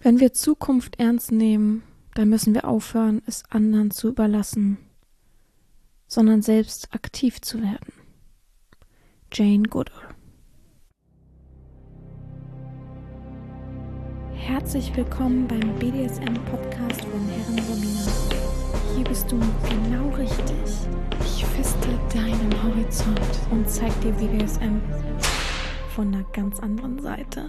Wenn wir Zukunft ernst nehmen, dann müssen wir aufhören, es anderen zu überlassen, sondern selbst aktiv zu werden. Jane Goodall. Herzlich willkommen beim BDSM-Podcast von Herren Sabina. Hier bist du genau richtig. Ich feste deinen Horizont und zeig dir BDSM von einer ganz anderen Seite.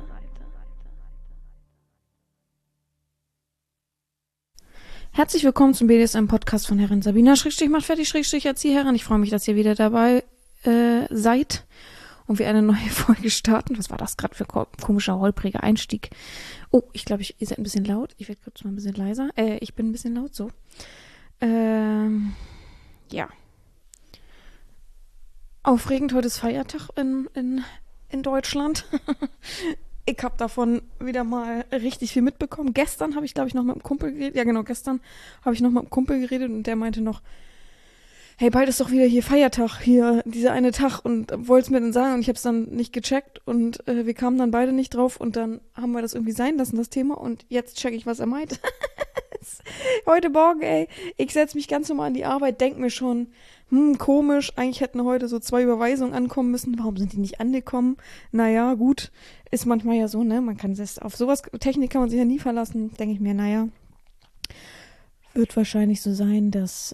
Herzlich willkommen zum BDSM-Podcast von Herrin Sabina. Macht fertig, Erzieherin. Ich freue mich, dass ihr wieder dabei seid und wir eine neue Folge starten. Was war das gerade für ein komischer, holpriger Einstieg? Oh, ich glaube, ihr seid ein bisschen laut. Ich werde kurz mal ein bisschen leiser. Ich bin ein bisschen laut, so. Ja. Aufregend, heute ist Feiertag in Deutschland. Ich habe davon wieder mal richtig viel mitbekommen. Gestern habe ich, glaube ich, noch mit einem Kumpel geredet. Ja, genau, gestern habe ich noch mit einem Kumpel geredet und der meinte noch, hey, bald ist doch wieder hier Feiertag, hier dieser eine Tag und wollte es mir dann sagen und ich habe es dann nicht gecheckt und wir kamen dann beide nicht drauf und dann haben wir das irgendwie sein lassen, das Thema, und jetzt check ich, was er meint. Heute Morgen, ey, ich setze mich ganz normal an die Arbeit, denk mir schon, komisch, eigentlich hätten heute so 2 Überweisungen ankommen müssen, warum sind die nicht angekommen? Naja, gut, ist manchmal ja so, ne, man kann sich auf sowas, Technik kann man sich ja nie verlassen, denke ich mir, naja, wird wahrscheinlich so sein, dass,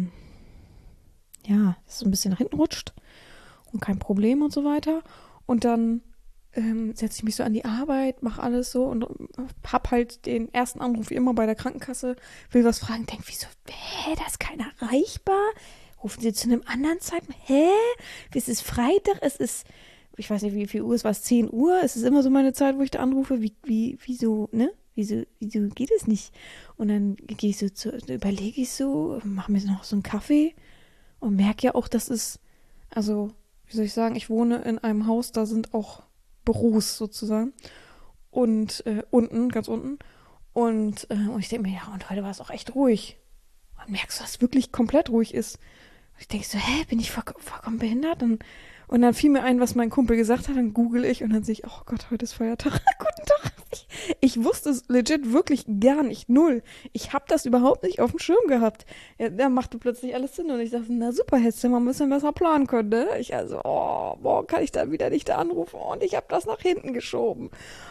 es so ein bisschen nach hinten rutscht und kein Problem und so weiter. Und dann setze ich mich so an die Arbeit, mache alles so und hab halt den ersten Anruf wie immer bei der Krankenkasse, will was fragen, denk, wieso, da ist keiner erreichbar? Rufen Sie zu einem anderen Zeitpunkt? Es ist Freitag, es ist, ich weiß nicht, wie viel Uhr es war, 10 Uhr, es ist immer so meine Zeit, wo ich da anrufe, wieso, ne? Wieso geht es nicht? Und dann gehe ich so überlege ich so, mache mir noch so einen Kaffee und merke ja auch, dass es, also, wie soll ich sagen, ich wohne in einem Haus, da sind auch Büros sozusagen und unten, ganz unten, und ich denke mir, ja, und heute war es auch echt ruhig. Und merkst du, dass es wirklich komplett ruhig ist? Und ich denke so, bin ich vollkommen behindert? Und dann fiel mir ein, was mein Kumpel gesagt hat, dann google ich und dann sehe ich, oh Gott, heute ist Feiertag. Guten Tag. Ich wusste es legit wirklich gar nicht, null. Ich habe das überhaupt nicht auf dem Schirm gehabt. Ja, da machte plötzlich alles Sinn und ich dachte, na super, hättest du mal ein bisschen besser planen können, ne? Ich also, morgen kann ich dann wieder nicht anrufen und ich habe das nach hinten geschoben.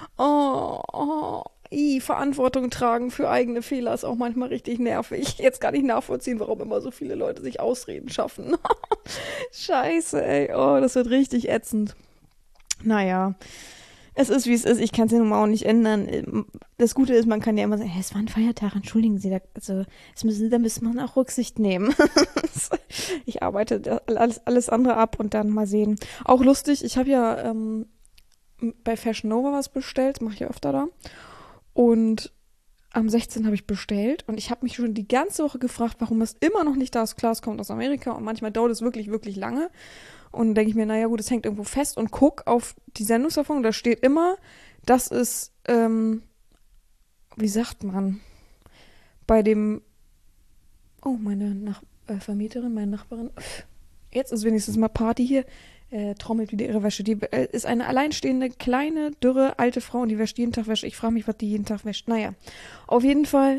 Verantwortung tragen für eigene Fehler ist auch manchmal richtig nervig. Jetzt kann ich nachvollziehen, warum immer so viele Leute sich Ausreden schaffen. Scheiße, ey. Oh, das wird richtig ätzend. Naja, es ist, wie es ist. Ich kann es ja nun mal auch nicht ändern. Das Gute ist, man kann ja immer sagen, es war ein Feiertag, entschuldigen Sie. Da müsste man auch Rücksicht nehmen. Ich arbeite alles andere ab und dann mal sehen. Auch lustig, ich habe ja bei Fashion Nova was bestellt, mache ich ja öfter da. Und am 16. habe ich bestellt und ich habe mich schon die ganze Woche gefragt, warum es immer noch nicht da ist. Klar, es kommt aus Amerika und manchmal dauert es wirklich, wirklich lange. Und dann denke ich mir, naja gut, es hängt irgendwo fest und guck auf die Sendungserfahrung, da steht immer, das ist, wie sagt man, bei dem, meine Vermieterin, meine Nachbarin, jetzt ist wenigstens mal Party hier, trommelt wieder ihre Wäsche. Die ist eine alleinstehende, kleine, dürre, alte Frau und die wäscht jeden Tag Wäsche. Ich frage mich, was die jeden Tag wäscht. Naja, auf jeden Fall,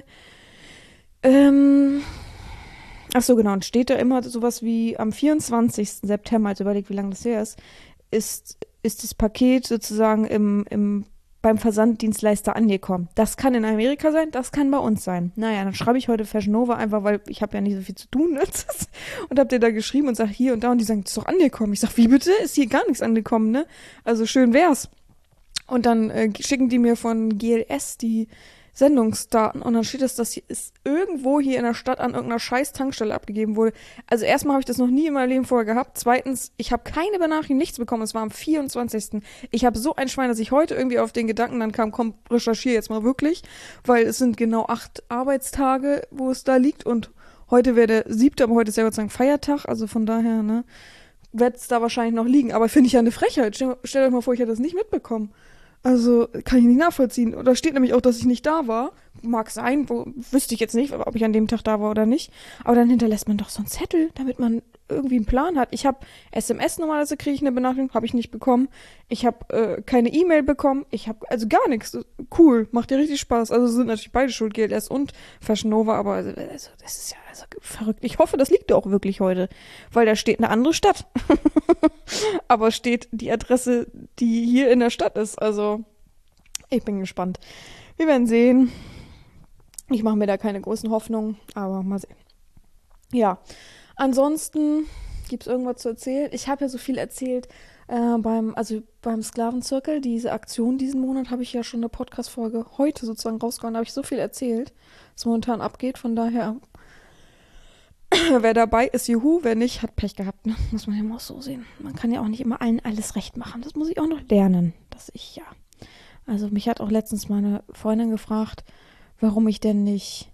ach so, genau, und steht da immer sowas wie am 24. September, also überlegt, wie lange das her ist das Paket sozusagen beim Versanddienstleister angekommen. Das kann in Amerika sein, das kann bei uns sein. Naja, dann schreibe ich heute Fashion Nova einfach, weil ich habe ja nicht so viel zu tun und habe dir da geschrieben und sage hier und da und die sagen, das ist doch angekommen. Ich sage, wie bitte? Ist hier gar nichts angekommen, ne? Also schön wär's. Und dann schicken die mir von GLS die Sendungsdaten und dann steht dass hier ist irgendwo hier in der Stadt an irgendeiner scheiß Tankstelle abgegeben wurde. Also erstmal habe ich das noch nie in meinem Leben vorher gehabt. Zweitens, ich habe keine Benachrichtigung, nichts bekommen. Es war am 24. Ich habe so ein Schwein, dass ich heute irgendwie auf den Gedanken dann kam, komm, recherchiere jetzt mal wirklich, weil es sind genau 8 Arbeitstage, wo es da liegt und heute wäre der 7., aber heute ist ja Gott sei Dank Feiertag, also von daher, ne, wird es da wahrscheinlich noch liegen. Aber finde ich ja eine Frechheit. Stellt euch mal vor, ich hätte das nicht mitbekommen. Also, kann ich nicht nachvollziehen. Da steht nämlich auch, dass ich nicht da war. Mag sein, wüsste ich jetzt nicht, ob ich an dem Tag da war oder nicht. Aber dann hinterlässt man doch so einen Zettel, damit man irgendwie einen Plan hat. Ich habe SMS normalerweise, kriege ich eine Benachrichtigung, habe ich nicht bekommen. Ich habe keine E-Mail bekommen. Ich habe also gar nichts. Cool, macht dir richtig Spaß. Also sind natürlich beide schuld, GLS und Fashion Nova, aber also, das ist ja also verrückt. Ich hoffe, das liegt auch wirklich heute, weil da steht eine andere Stadt. Aber steht die Adresse, die hier in der Stadt ist. Also ich bin gespannt. Wir werden sehen. Ich mache mir da keine großen Hoffnungen, aber mal sehen. Ja, ansonsten gibt es irgendwas zu erzählen. Ich habe ja so viel erzählt beim Sklavenzirkel. Diese Aktion diesen Monat habe ich ja schon eine Podcast-Folge heute sozusagen rausgehauen. Da habe ich so viel erzählt, was momentan abgeht. Von daher, wer dabei ist, juhu. Wer nicht, hat Pech gehabt. Ne? Muss man ja mal so sehen. Man kann ja auch nicht immer allen alles recht machen. Das muss ich auch noch lernen. Also mich hat auch letztens meine Freundin gefragt, warum ich denn nicht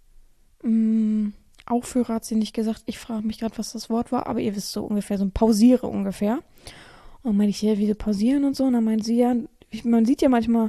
aufhöre, hat sie nicht gesagt. Ich frage mich gerade, was das Wort war, aber ihr wisst so ungefähr, so ein pausiere ungefähr. Und dann meinte ich, ja, wie pausieren und so. Und dann meint sie, ja, man sieht ja manchmal,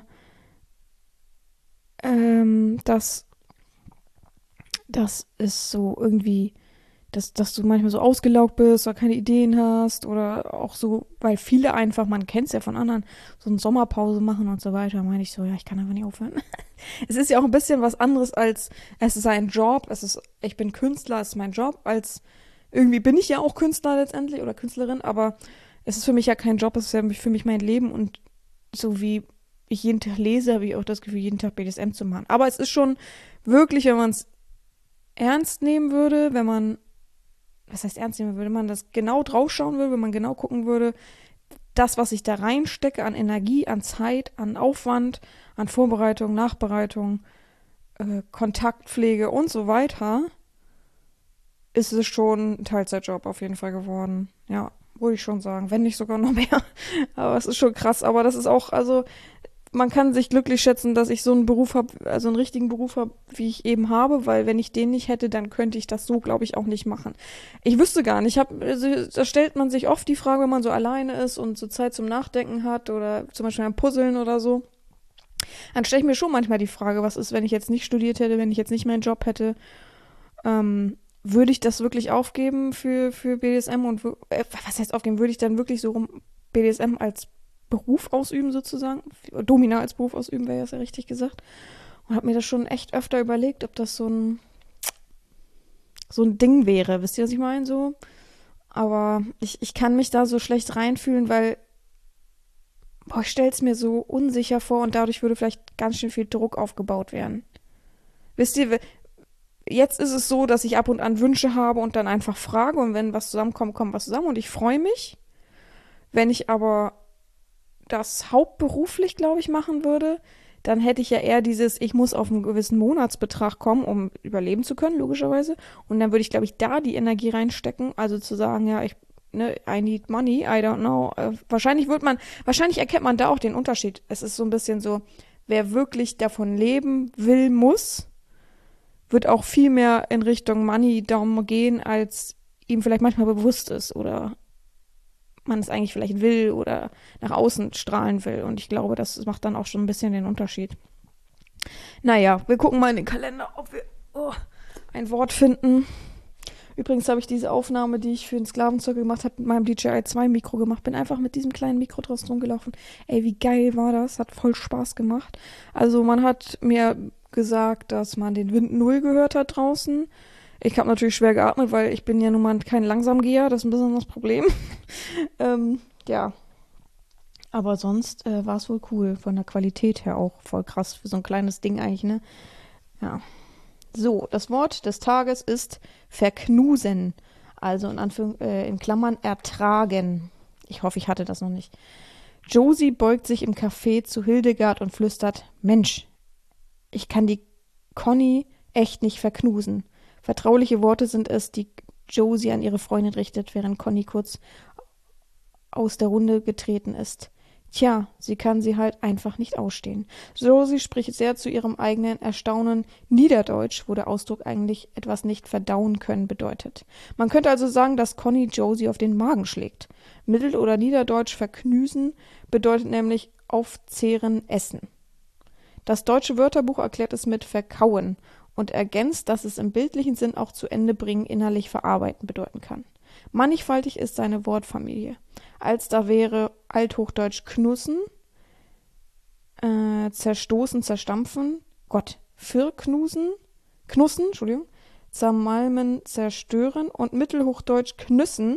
dass das ist so irgendwie, dass du manchmal so ausgelaugt bist oder keine Ideen hast oder auch so, weil viele einfach, man kennt es ja von anderen, so eine Sommerpause machen und so weiter. Da meine ich so, ja, ich kann einfach nicht aufhören. Es ist ja auch ein bisschen was anderes als, es ist ein Job, ich bin Künstler, es ist mein Job, als irgendwie bin ich ja auch Künstler letztendlich oder Künstlerin, aber es ist für mich ja kein Job, es ist ja für mich mein Leben und so wie ich jeden Tag lese, habe ich auch das Gefühl, jeden Tag BDSM zu machen. Aber es ist schon wirklich, wenn man es ernst nehmen würde, was heißt ernst nehmen würde, wenn man das genau draufschauen würde, wenn man genau gucken würde, das, was ich da reinstecke an Energie, an Zeit, an Aufwand, an Vorbereitung, Nachbereitung, Kontaktpflege und so weiter, ist es schon ein Teilzeitjob auf jeden Fall geworden. Ja, würde ich schon sagen. Wenn nicht sogar noch mehr. Aber es ist schon krass. Aber das ist auch, also man kann sich glücklich schätzen, dass ich so einen Beruf habe, also einen richtigen Beruf habe, wie ich eben habe, weil wenn ich den nicht hätte, dann könnte ich das so, glaube ich, auch nicht machen. Ich wüsste gar nicht, also, da stellt man sich oft die Frage, wenn man so alleine ist und so Zeit zum Nachdenken hat oder zum Beispiel beim Puzzeln oder so, dann stelle ich mir schon manchmal die Frage, was ist, wenn ich jetzt nicht studiert hätte, wenn ich jetzt nicht meinen Job hätte, würde ich das wirklich aufgeben für BDSM und was heißt aufgeben, würde ich dann wirklich so rum BDSM als Beruf ausüben sozusagen, Domina als Beruf ausüben, wäre ja richtig gesagt. Und habe mir das schon echt öfter überlegt, ob das so ein Ding wäre. Wisst ihr, was ich meine? So. Aber ich kann mich da so schlecht reinfühlen, weil ich stelle es mir so unsicher vor und dadurch würde vielleicht ganz schön viel Druck aufgebaut werden. Wisst ihr, jetzt ist es so, dass ich ab und an Wünsche habe und dann einfach frage und wenn was zusammenkommt, kommt was zusammen und ich freue mich. Wenn ich aber das hauptberuflich, glaube ich, machen würde, dann hätte ich ja eher ich muss auf einen gewissen Monatsbetrag kommen, um überleben zu können, logischerweise. Und dann würde ich, glaube ich, da die Energie reinstecken, also zu sagen, ja, I need money, I don't know. Wahrscheinlich erkennt man da auch den Unterschied. Es ist so ein bisschen so, wer wirklich davon leben will, muss, wird auch viel mehr in Richtung Money darum gehen, als ihm vielleicht manchmal bewusst ist oder man es eigentlich vielleicht will oder nach außen strahlen will. Und ich glaube, das macht dann auch schon ein bisschen den Unterschied. Naja, wir gucken mal in den Kalender, ob wir ein Wort finden. Übrigens habe ich diese Aufnahme, die ich für den Sklavenzirkel gemacht habe, mit meinem DJI 2 Mikro gemacht. Bin einfach mit diesem kleinen Mikro draußen rumgelaufen. Ey, wie geil war das? Hat voll Spaß gemacht. Also man hat mir gesagt, dass man den Wind 0 gehört hat draußen. Ich habe natürlich schwer geatmet, weil ich bin ja nun mal kein Langsamgeher, das ist ein bisschen das Problem. Ja, aber sonst war es wohl cool, von der Qualität her auch voll krass für so ein kleines Ding eigentlich, ne? Ja. So, das Wort des Tages ist verknusen, also in Klammern ertragen. Ich hoffe, ich hatte das noch nicht. Josie beugt sich im Café zu Hildegard und flüstert, Mensch, ich kann die Conny echt nicht verknusen. Vertrauliche Worte sind es, die Josie an ihre Freundin richtet, während Conny kurz aus der Runde getreten ist. Tja, sie kann sie halt einfach nicht ausstehen. Josie spricht sehr zu ihrem eigenen Erstaunen Niederdeutsch, wo der Ausdruck eigentlich etwas nicht verdauen können bedeutet. Man könnte also sagen, dass Conny Josie auf den Magen schlägt. Mittel- oder Niederdeutsch verknüsen bedeutet nämlich aufzehren, essen. Das deutsche Wörterbuch erklärt es mit verkauen und ergänzt, dass es im bildlichen Sinn auch zu Ende bringen, innerlich verarbeiten bedeuten kann. Mannigfaltig ist seine Wortfamilie. Als da wäre althochdeutsch knussen, zerstoßen, zerstampfen, Gott, verknusen, knussen, Entschuldigung, zermalmen, zerstören und mittelhochdeutsch knüssen,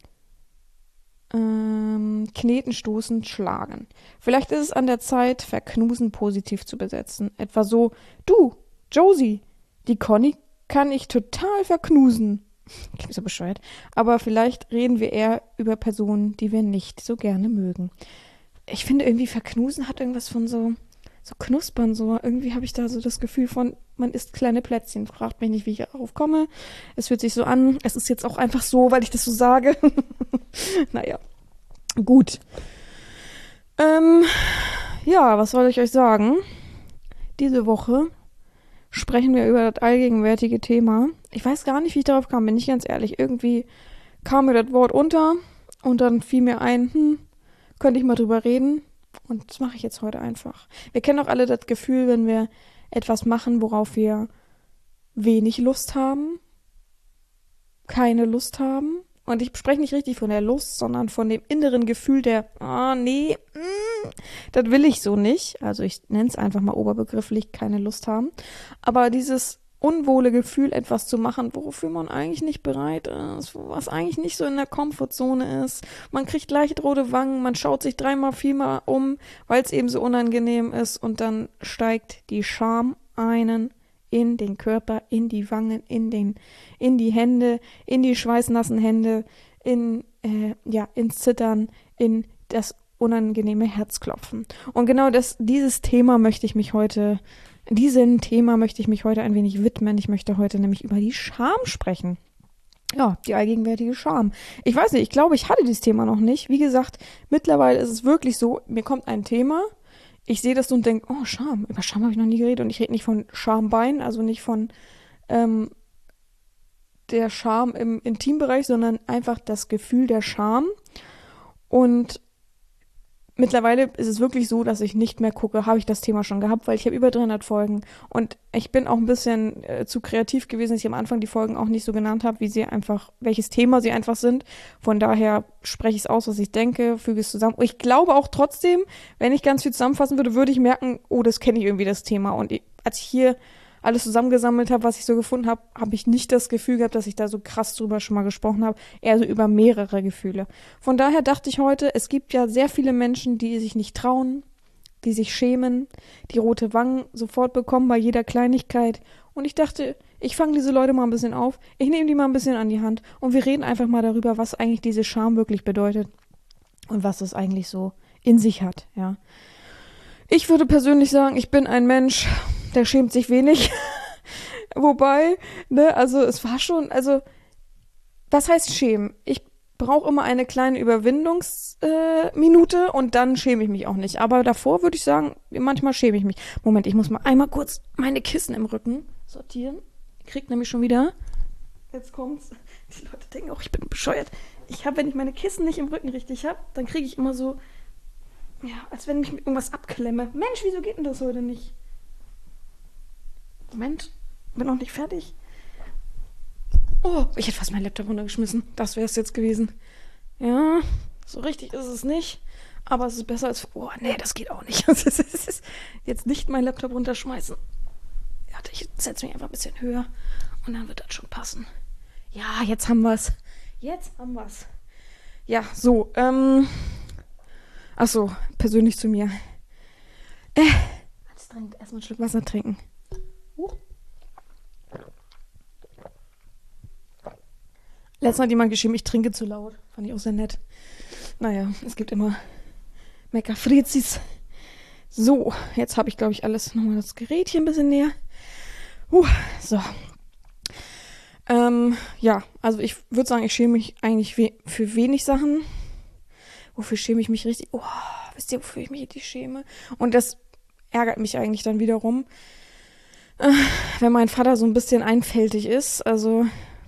kneten, stoßen, schlagen. Vielleicht ist es an der Zeit, verknusen positiv zu besetzen. Etwa so, du, Josie, die Conny kann ich total verknusen. Klingt so bescheuert. Aber vielleicht reden wir eher über Personen, die wir nicht so gerne mögen. Ich finde irgendwie verknusen hat irgendwas von so knuspern, so. Irgendwie habe ich da so das Gefühl von, man isst kleine Plätzchen. Fragt mich nicht, wie ich darauf komme. Es fühlt sich so an. Es ist jetzt auch einfach so, weil ich das so sage. Naja, gut. Ja, was soll ich euch sagen? Diese Woche sprechen wir über das allgegenwärtige Thema. Ich weiß gar nicht, wie ich darauf kam, bin ich ganz ehrlich. Irgendwie kam mir das Wort unter und dann fiel mir ein, könnte ich mal drüber reden. Und das mache ich jetzt heute einfach. Wir kennen auch alle das Gefühl, wenn wir etwas machen, worauf wir wenig Lust haben, keine Lust haben. Und ich spreche nicht richtig von der Lust, sondern von dem inneren Gefühl der, nee, das will ich so nicht. Also ich nenne es einfach mal oberbegrifflich, keine Lust haben. Aber dieses unwohle Gefühl, etwas zu machen, wofür man eigentlich nicht bereit ist, was eigentlich nicht so in der Komfortzone ist. Man kriegt leicht rote Wangen, man schaut sich 3-mal, 4-mal um, weil es eben so unangenehm ist und dann steigt die Scham einen in den Körper, in die Wangen, in die Hände, in die schweißnassen Hände, ins Zittern, in das unangenehme Herzklopfen. Und genau diesem Thema möchte ich mich heute ein wenig widmen. Ich möchte heute nämlich über die Scham sprechen. Ja, die allgegenwärtige Scham. Ich weiß nicht, ich glaube, ich hatte dieses Thema noch nicht. Wie gesagt, mittlerweile ist es wirklich so, mir kommt ein Thema, ich sehe das und denke, oh, Scham. Über Scham habe ich noch nie geredet. Und ich rede nicht von Schambein, also nicht von der Scham im Intimbereich, sondern einfach das Gefühl der Scham. Und mittlerweile ist es wirklich so, dass ich nicht mehr gucke, habe ich das Thema schon gehabt, weil ich habe über 300 Folgen und ich bin auch ein bisschen zu kreativ gewesen, dass ich am Anfang die Folgen auch nicht so genannt habe, welches Thema sie einfach sind. Von daher spreche ich es aus, was ich denke, füge es zusammen. Und ich glaube auch trotzdem, wenn ich ganz viel zusammenfassen würde, würde ich merken, oh, das kenne ich irgendwie, das Thema. Und als ich hier alles zusammengesammelt habe, was ich so gefunden habe, habe ich nicht das Gefühl gehabt, dass ich da so krass drüber schon mal gesprochen habe, eher so über mehrere Gefühle. Von daher dachte ich heute, es gibt ja sehr viele Menschen, die sich nicht trauen, die sich schämen, die rote Wangen sofort bekommen bei jeder Kleinigkeit. Und ich dachte, ich fange diese Leute mal ein bisschen auf, ich nehme die mal ein bisschen an die Hand und wir reden einfach mal darüber, was eigentlich diese Scham wirklich bedeutet und was es eigentlich so in sich hat, ja. Ich würde persönlich sagen, ich bin ein Mensch, der schämt sich wenig. Wobei, also es war schon, was heißt schämen? Ich brauche immer eine kleine Überwindungsminute und dann schäme ich mich auch nicht. Aber davor würde ich sagen, manchmal schäme ich mich. Moment, ich muss mal einmal kurz meine Kissen im Rücken sortieren. Ich krieg nämlich schon wieder, jetzt kommt's, die Leute denken auch, ich bin bescheuert. Wenn ich meine Kissen nicht im Rücken richtig habe, dann kriege ich immer so, ja, als wenn ich mit irgendwas abklemme. Mensch, wieso geht denn das heute nicht? Moment, bin noch nicht fertig. Oh, ich hätte fast meinen Laptop runtergeschmissen. Das wäre es jetzt gewesen. Ja, so richtig ist es nicht. Aber es ist besser als... Oh, nee, das geht auch nicht. Jetzt nicht meinen Laptop runterschmeißen. Ja, ich setze mich einfach ein bisschen höher. Und dann wird das schon passen. Ja, jetzt haben wir es. Ja, so, Achso, persönlich zu mir. Anstrengend, erstmal ein Stück Wasser trinken. Letztens hat jemand geschrieben, ich trinke zu laut. Fand ich auch sehr nett. Naja, es gibt immer Meckerfrizis. So, jetzt habe ich, glaube ich, alles. Nochmal das Gerät hier ein bisschen näher. So. Ja, also ich würde sagen, ich schäme mich eigentlich für wenig Sachen. Wofür schäme ich mich richtig? Oh, wisst ihr, wofür ich mich richtig schäme? Und das ärgert mich eigentlich dann wiederum, wenn mein Vater so ein bisschen einfältig ist. Also,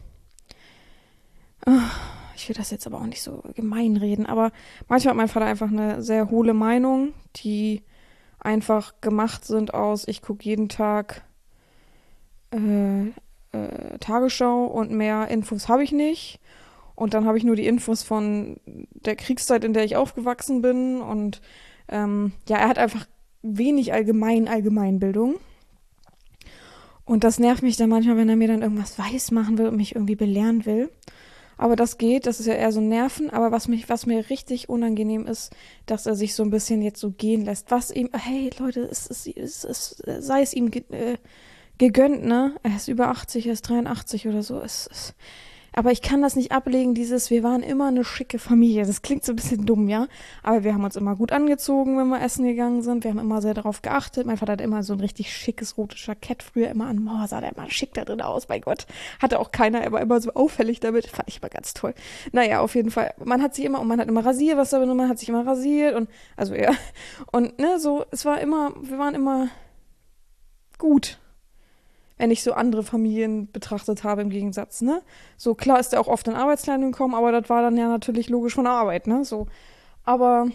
ich will das jetzt aber auch nicht so gemein reden, aber manchmal hat mein Vater einfach eine sehr hohle Meinung, die einfach gemacht sind aus, ich gucke jeden Tag Tagesschau und mehr Infos habe ich nicht. Und dann habe ich nur die Infos von der Kriegszeit, in der ich aufgewachsen bin. Und ja, er hat einfach wenig Allgemeinbildung. Und das nervt mich dann manchmal, wenn er mir dann irgendwas weismachen will und mich irgendwie belehren will. Aber das geht, das ist ja eher so Nerven. Aber was mir richtig unangenehm ist, dass er sich so ein bisschen jetzt so gehen lässt. Was ihm, hey Leute, sei es ihm gegönnt, ne? Er ist über 80, er ist 83 oder so. Aber ich kann das nicht ablegen, wir waren immer eine schicke Familie. Das klingt so ein bisschen dumm, ja? Aber wir haben uns immer gut angezogen, wenn wir essen gegangen sind. Wir haben immer sehr darauf geachtet. Mein Vater hat immer so ein richtig schickes rotes Jackett früher immer an. Boah, sah der immer schick da drin aus, mein Gott. Hatte auch keiner, er war immer so auffällig damit. Fand ich immer ganz toll. Naja, auf jeden Fall. Man hat immer rasiert, man hat sich immer rasiert und, also ja. Und, ne, so, wir waren immer gut, wenn ich so andere Familien betrachtet habe im Gegensatz, ne? So, klar ist er auch oft in Arbeitskleidung gekommen, aber das war dann ja natürlich logisch von der Arbeit, ne? So. Aber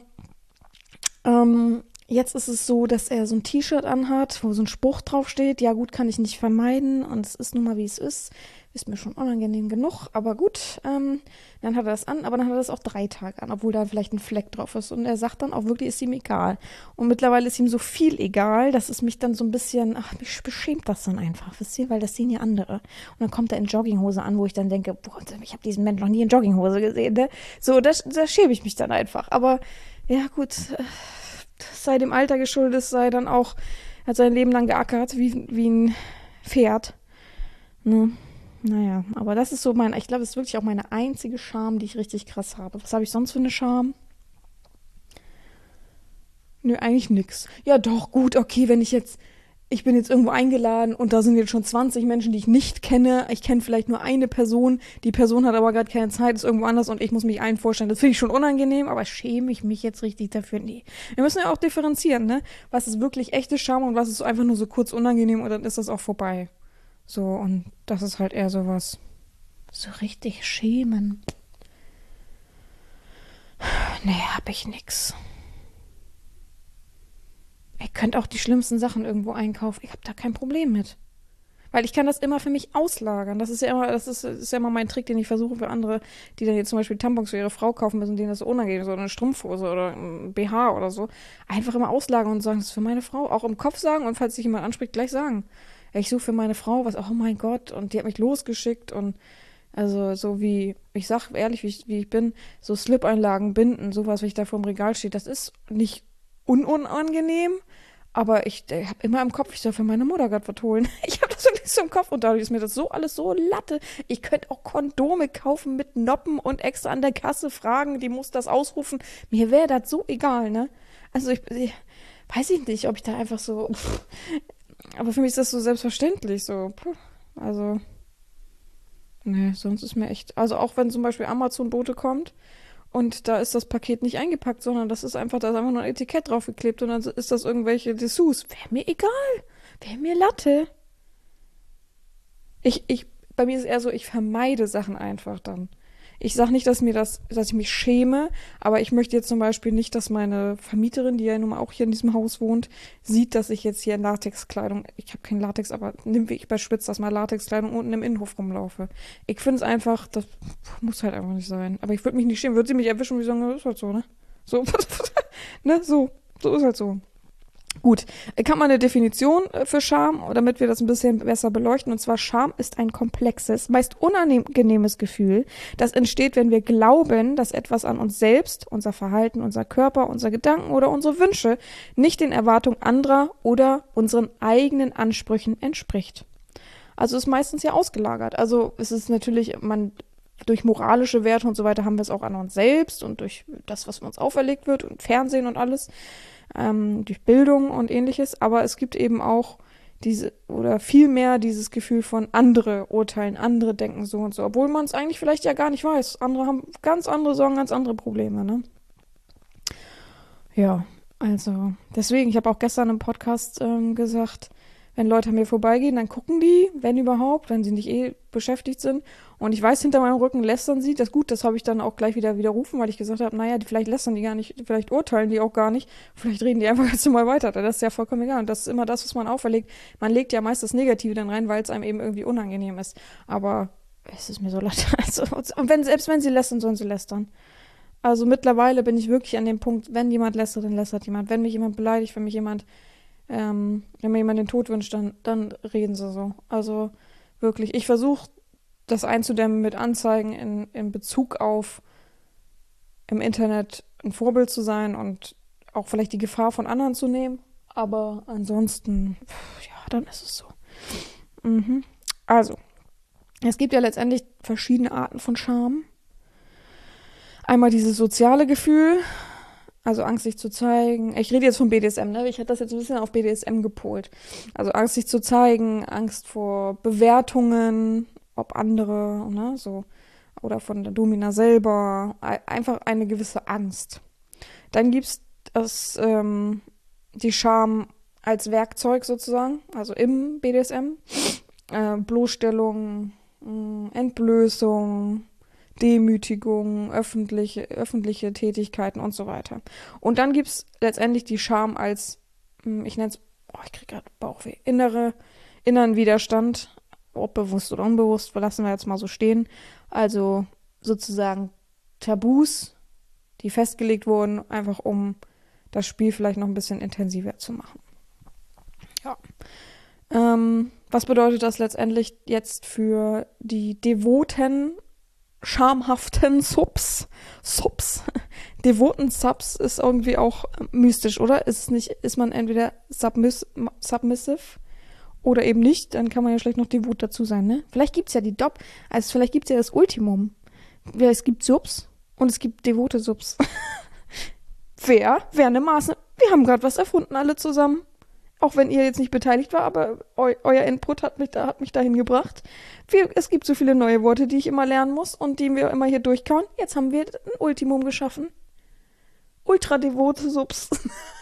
jetzt ist es so, dass er so ein T-Shirt anhat, wo so ein Spruch draufsteht. Ja, gut, kann ich nicht vermeiden und es ist nun mal, wie es ist. Ist mir schon unangenehm genug, aber gut. Dann hat er das an, aber dann hat er das auch 3 Tage an, obwohl da vielleicht ein Fleck drauf ist. Und er sagt dann auch wirklich, ist ihm egal. Und mittlerweile ist ihm so viel egal, dass es mich dann so ein bisschen, mich beschämt das dann einfach, wisst ihr, weil das sehen ja andere. Und dann kommt er in Jogginghose an, wo ich dann denke, boah, ich habe diesen Menschen noch nie in Jogginghose gesehen, ne? So, da schäme ich mich dann einfach. Aber ja, gut, sei dem Alter geschuldet, sei dann auch, hat sein Leben lang geackert, wie ein Pferd. Ne? Naja, aber das ist so ich glaube, das ist wirklich auch meine einzige Scham, die ich richtig krass habe. Was habe ich sonst für eine Scham? Nö, eigentlich nix. Ja, doch, gut, okay, ich bin jetzt irgendwo eingeladen und da sind jetzt schon 20 Menschen, die ich nicht kenne. Ich kenne vielleicht nur eine Person. Die Person hat aber gerade keine Zeit, ist irgendwo anders und ich muss mich allen vorstellen. Das finde ich schon unangenehm, aber schäme ich mich jetzt richtig dafür? Nee. Wir müssen ja auch differenzieren, ne? Was ist wirklich echte Scham und was ist einfach nur so kurz unangenehm und dann ist das auch vorbei. So, und das ist halt eher sowas. So richtig schämen. Nee, hab ich nix. Ihr könnt auch die schlimmsten Sachen irgendwo einkaufen. Ich hab da kein Problem mit. Weil ich kann das immer für mich auslagern. Das ist ja immer mein Trick, den ich versuche für andere, die dann jetzt zum Beispiel Tampons für ihre Frau kaufen müssen, denen das so unangenehm ist, oder eine Strumpfhose oder ein BH oder so. Einfach immer auslagern und sagen, das ist für meine Frau. Auch im Kopf sagen und falls sich jemand anspricht, gleich sagen. Ich suche für meine Frau was, oh mein Gott, und die hat mich losgeschickt und also so wie, ich sag ehrlich, wie ich bin, so Slip-Einlagen, Binden, sowas, wenn ich da vorm Regal stehe, das ist nicht unangenehm, aber ich habe immer im Kopf, ich soll für meine Mutter gerade was holen. Ich habe das wirklich so im Kopf und dadurch ist mir das so alles so Latte. Ich könnte auch Kondome kaufen mit Noppen und extra an der Kasse fragen, die muss das ausrufen. Mir wäre das so egal, ne? Also ich weiß ich nicht, ob ich da einfach so, aber für mich ist das so selbstverständlich, so, also, nee, sonst ist mir echt, also auch wenn zum Beispiel Amazon-Bote kommt und da ist das Paket nicht eingepackt, sondern da ist einfach nur ein Etikett draufgeklebt und dann ist das irgendwelche Dessous. Wäre mir egal. Wäre mir Latte. Bei mir ist es eher so, ich vermeide Sachen einfach dann. Ich sage nicht, dass ich mich schäme, aber ich möchte jetzt zum Beispiel nicht, dass meine Vermieterin, die ja nun mal auch hier in diesem Haus wohnt, sieht, dass ich jetzt hier in Latexkleidung, ich habe kein Latex, aber nimm wie ich bei Spitz das mal Latexkleidung unten im Innenhof rumlaufe. Ich finde es einfach, das muss halt einfach nicht sein. Aber ich würde mich nicht schämen, würde sie mich erwischen und ich sagen, das ist halt so, ne? So, ne? So ist halt so. Gut, kann man eine Definition für Scham, damit wir das ein bisschen besser beleuchten. Und zwar, Scham ist ein komplexes, meist unangenehmes Gefühl, das entsteht, wenn wir glauben, dass etwas an uns selbst, unser Verhalten, unser Körper, unsere Gedanken oder unsere Wünsche nicht den Erwartungen anderer oder unseren eigenen Ansprüchen entspricht. Also ist meistens ja ausgelagert. Also es ist natürlich, durch moralische Werte und so weiter haben wir es auch an uns selbst und durch das, was uns auferlegt wird und Fernsehen und alles. Durch Bildung und ähnliches, aber es gibt eben auch viel mehr dieses Gefühl von andere urteilen, andere denken so und so, obwohl man es eigentlich vielleicht ja gar nicht weiß. Andere haben ganz andere Sorgen, ganz andere Probleme, ne? Ja, also deswegen, ich habe auch gestern im Podcast gesagt, wenn Leute an mir vorbeigehen, dann gucken die, wenn überhaupt, wenn sie nicht beschäftigt sind. Und ich weiß, hinter meinem Rücken lästern sie. Das habe ich dann auch gleich wieder widerrufen, weil ich gesagt habe, naja, vielleicht lästern die gar nicht, vielleicht urteilen die auch gar nicht, vielleicht reden die einfach ganz normal weiter. Das ist ja vollkommen egal. Und das ist immer das, was man auferlegt. Man legt ja meist das Negative dann rein, weil es einem eben irgendwie unangenehm ist. Aber es ist mir so leid. Also, und selbst wenn sie lästern, sollen sie lästern. Also mittlerweile bin ich wirklich an dem Punkt, wenn jemand lästert, dann lästert jemand. Wenn mich jemand beleidigt, wenn mir jemand den Tod wünscht, dann reden sie so. Also wirklich, ich versuche das einzudämmen mit Anzeigen in Bezug auf im Internet ein Vorbild zu sein und auch vielleicht die Gefahr von anderen zu nehmen. Aber ansonsten, ja, dann ist es so. Mhm. Also, es gibt ja letztendlich verschiedene Arten von Scham. Einmal dieses soziale Gefühl, also Angst, sich zu zeigen. Ich rede jetzt von BDSM, ne? Ich hätte das jetzt ein bisschen auf BDSM gepolt. Also Angst, sich zu zeigen, Angst vor Bewertungen, ob andere, ne, so, oder von der Domina selber. Einfach eine gewisse Angst. Dann gibt's die Scham als Werkzeug sozusagen, also im BDSM. Bloßstellung, Entblößung, Demütigung, öffentliche Tätigkeiten und so weiter. Und dann gibt es letztendlich die Scham als, ich nenne es, ich kriege gerade Bauchweh, inneren Widerstand, ob bewusst oder unbewusst, lassen wir jetzt mal so stehen. Also sozusagen Tabus, die festgelegt wurden, einfach um das Spiel vielleicht noch ein bisschen intensiver zu machen. Ja. Was bedeutet das letztendlich jetzt für die devoten, schamhaften Subs? Devoten Subs ist irgendwie auch mystisch, oder? Ist man entweder submissive oder eben nicht, dann kann man ja schlecht noch devot dazu sein, ne? Vielleicht gibt's ja vielleicht gibt's ja das Ultimum. Es gibt Subs und es gibt devote Subs. Wer eine Maße? Wir haben gerade was erfunden, alle zusammen. Auch wenn ihr jetzt nicht beteiligt war, aber euer Input hat mich dahin gebracht. Es gibt so viele neue Worte, die ich immer lernen muss und die wir immer hier durchkauen. Jetzt haben wir ein Ultimum geschaffen. Ultra-devote Subs.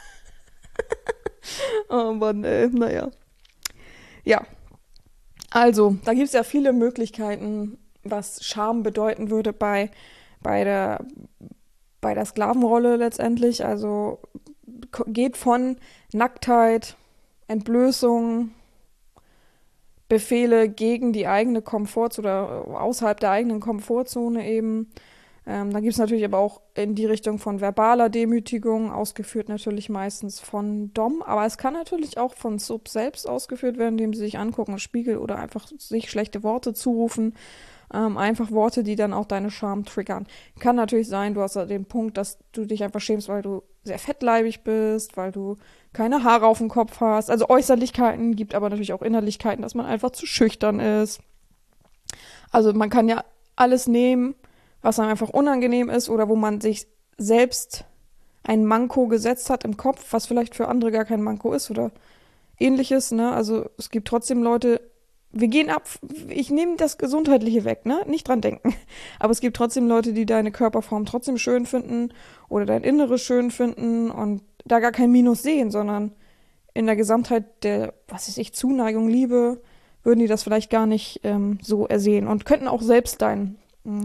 Oh Mann, naja. Ja, also, da gibt es ja viele Möglichkeiten, was Scham bedeuten würde bei der, bei der Sklavenrolle letztendlich. Also geht von Nacktheit, Entblößung, Befehle gegen die eigene Komfortzone oder außerhalb der eigenen Komfortzone eben. Dann gibt es natürlich aber auch in die Richtung von verbaler Demütigung, ausgeführt natürlich meistens von Dom, aber es kann natürlich auch von Sub selbst ausgeführt werden, indem sie sich angucken im Spiegel oder einfach sich schlechte Worte zurufen. Einfach Worte, die dann auch deine Scham triggern. Kann natürlich sein, du hast den Punkt, dass du dich einfach schämst, weil du sehr fettleibig bist, weil du keine Haare auf dem Kopf hast. Also Äußerlichkeiten, gibt aber natürlich auch Innerlichkeiten, dass man einfach zu schüchtern ist. Also man kann ja alles nehmen, was einem einfach unangenehm ist oder wo man sich selbst ein Manko gesetzt hat im Kopf, was vielleicht für andere gar kein Manko ist oder ähnliches, ne? Also es gibt trotzdem Leute, wir gehen ab, ich nehme das Gesundheitliche weg, ne? Nicht dran denken. Aber es gibt trotzdem Leute, die deine Körperform trotzdem schön finden oder dein Inneres schön finden und da gar kein Minus sehen, sondern in der Gesamtheit der, was weiß ich, Zuneigung, Liebe, würden die das vielleicht gar nicht so ersehen und könnten auch selbst dein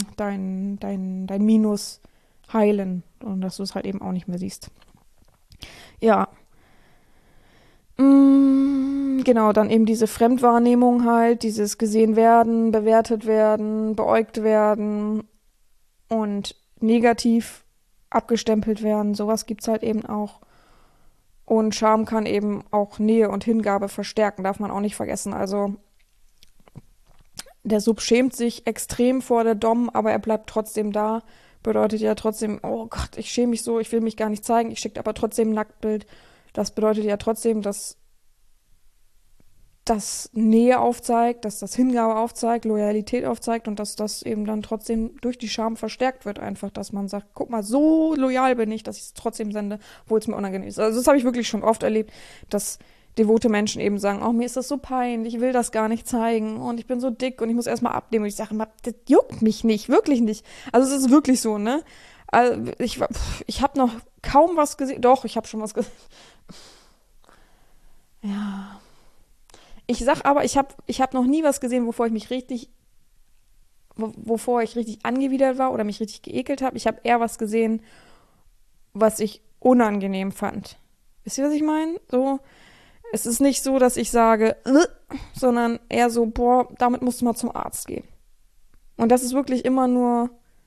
Minus heilen und dass du es halt eben auch nicht mehr siehst. Ja. Genau, dann eben diese Fremdwahrnehmung halt, dieses gesehen werden, bewertet werden, beäugt werden und negativ abgestempelt werden. Sowas gibt's halt eben auch. Und Scham kann eben auch Nähe und Hingabe verstärken, darf man auch nicht vergessen. Also der Sub schämt sich extrem vor der Dom, aber er bleibt trotzdem da. Bedeutet ja trotzdem, oh Gott, ich schäme mich so, ich will mich gar nicht zeigen, ich schicke aber trotzdem ein Nacktbild. Das bedeutet ja trotzdem, dass das Nähe aufzeigt, dass das Hingabe aufzeigt, Loyalität aufzeigt und dass das eben dann trotzdem durch die Scham verstärkt wird einfach, dass man sagt, guck mal, so loyal bin ich, dass ich es trotzdem sende, obwohl es mir unangenehm ist. Also das habe ich wirklich schon oft erlebt, dass devote Menschen eben sagen, oh, mir ist das so peinlich, ich will das gar nicht zeigen und ich bin so dick und ich muss erstmal abnehmen und ich sage immer, das juckt mich nicht, wirklich nicht. Also es ist wirklich so, ne? Also ich habe noch kaum was gesehen, doch, ich habe schon was gesehen. Ja. Ich sag aber, ich hab noch nie was gesehen, wovor ich richtig angewidert war oder mich richtig geekelt habe. Ich habe eher was gesehen, was ich unangenehm fand. Wisst ihr, was ich meine? So, es ist nicht so, dass ich sage, sondern eher so, boah, damit musst du mal zum Arzt gehen. Und das ist wirklich immer nur,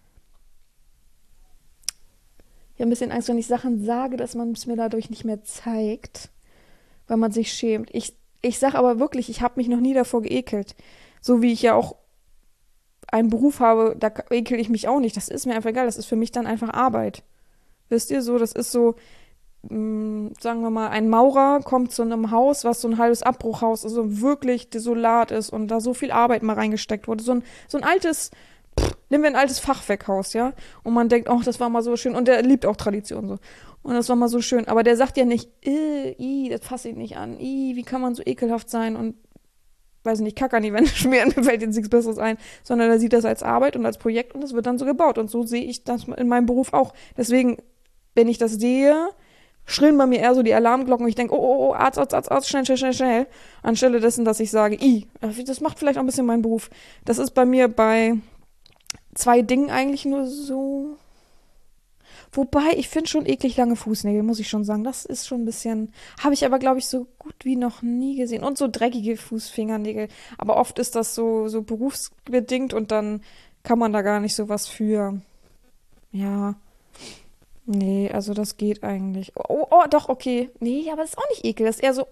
ich habe ein bisschen Angst, wenn ich Sachen sage, dass man es mir dadurch nicht mehr zeigt, weil man sich schämt. Ich sage aber wirklich, ich habe mich noch nie davor geekelt. So wie ich ja auch einen Beruf habe, da ekel ich mich auch nicht. Das ist mir einfach egal. Das ist für mich dann einfach Arbeit. Wisst ihr so, das ist so, sagen wir mal, ein Maurer kommt zu einem Haus, was so ein halbes Abbruchhaus ist und wirklich desolat ist und da so viel Arbeit mal reingesteckt wurde. So ein altes, nehmen wir ein altes Fachwerkhaus, ja? Und man denkt, oh, das war mal so schön. Und der liebt auch Tradition so. Und das war mal so schön. Aber der sagt ja nicht, das fasse ich nicht an. Wie kann man so ekelhaft sein und, weiß nicht, Kack an die Wände schmieren, mir fällt jetzt nichts Besseres ein. Sondern er sieht das als Arbeit und als Projekt und das wird dann so gebaut. Und so sehe ich das in meinem Beruf auch. Deswegen, wenn ich das sehe, schrillen bei mir eher so die Alarmglocken und ich denke, oh, Arzt, Arzt, Arzt, Arzt, schnell, schnell, schnell, schnell. Anstelle dessen, dass ich sage, das macht vielleicht auch ein bisschen meinen Beruf. Das ist bei mir bei zwei Dingen eigentlich nur so. Wobei, ich finde schon eklig lange Fußnägel, muss ich schon sagen. Das ist schon ein bisschen, habe ich aber, glaube ich, so gut wie noch nie gesehen. Und so dreckige Fußfingernägel. Aber oft ist das so berufsbedingt und dann kann man da gar nicht so was für. Ja, nee, also das geht eigentlich. Doch, okay. Nee, aber das ist auch nicht ekel. Das ist eher so,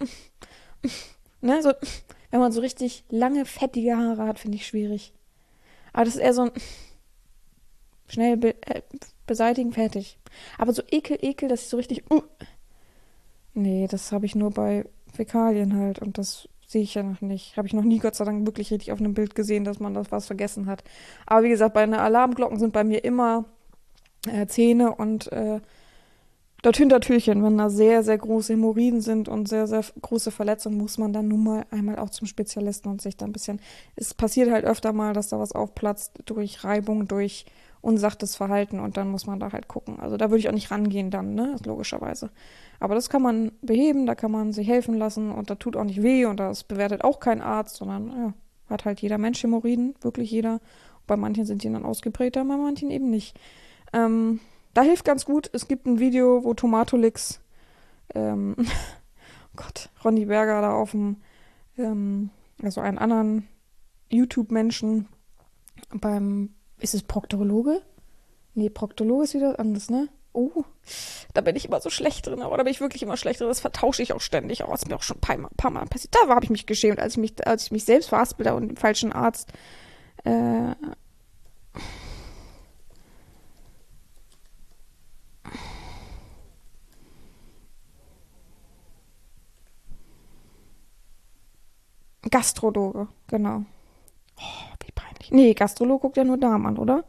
ne, so, wenn man so richtig lange, fettige Haare hat, finde ich schwierig. Aber das ist eher so ein schnell beseitigen, fertig. Aber so ekel, dass ich so richtig, nee, das habe ich nur bei Fäkalien halt und das sehe ich ja noch nicht. Habe ich noch nie, Gott sei Dank, wirklich richtig auf einem Bild gesehen, dass man das was vergessen hat. Aber wie gesagt, bei den Alarmglocken sind bei mir immer Zähne und das Hintertürchen, wenn da sehr, sehr große Hämorrhoiden sind und sehr, sehr große Verletzungen, muss man dann nun mal einmal auch zum Spezialisten und sich da ein bisschen. Es passiert halt öfter mal, dass da was aufplatzt durch Reibung, durch unsachtes Verhalten und dann muss man da halt gucken. Also da würde ich auch nicht rangehen dann, ne? Logischerweise. Aber das kann man beheben, da kann man sich helfen lassen und da tut auch nicht weh und das bewertet auch kein Arzt, sondern ja, hat halt jeder Mensch Hämorrhoiden, wirklich jeder. Bei manchen sind die dann ausgeprägter, bei manchen eben nicht. Da hilft ganz gut, es gibt ein Video, wo Tomatolix, oh Gott, Ronny Berger da auf dem, also einen anderen YouTube-Menschen ist es Proktologe? Nee, Proktologe ist wieder anders, ne? Oh, da bin ich immer so schlecht drin, aber da bin ich wirklich immer schlecht drin. Das vertausche ich auch ständig. Oh, das ist mir auch schon ein paar Mal passiert. Da habe ich mich geschämt, als ich mich selbst verhaspelt und den falschen Arzt. Äh, Gastrologe, genau. Oh, wie peinlich. Nee, Gastrologe guckt ja nur Darm an, oder?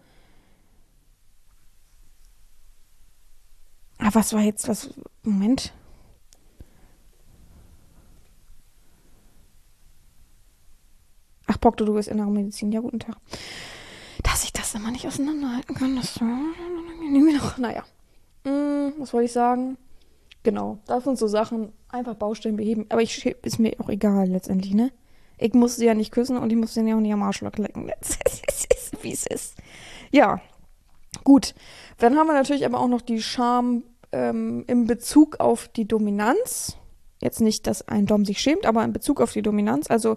Ah, was war jetzt was? Moment. Ach, Proktologe ist Innere Medizin. Ja, guten Tag. Dass ich das immer nicht auseinanderhalten kann, das nehmen wir noch. Naja. Was wollte ich sagen? Genau, das sind so Sachen, einfach Baustellen beheben. Aber ist mir auch egal letztendlich, ne? Ich muss sie ja nicht küssen und ich muss sie ja auch nicht am Arschloch lecken. Es ist, wie es ist. Ja, gut. Dann haben wir natürlich aber auch noch die Scham in Bezug auf die Dominanz. Jetzt nicht, dass ein Dom sich schämt, aber in Bezug auf die Dominanz. Also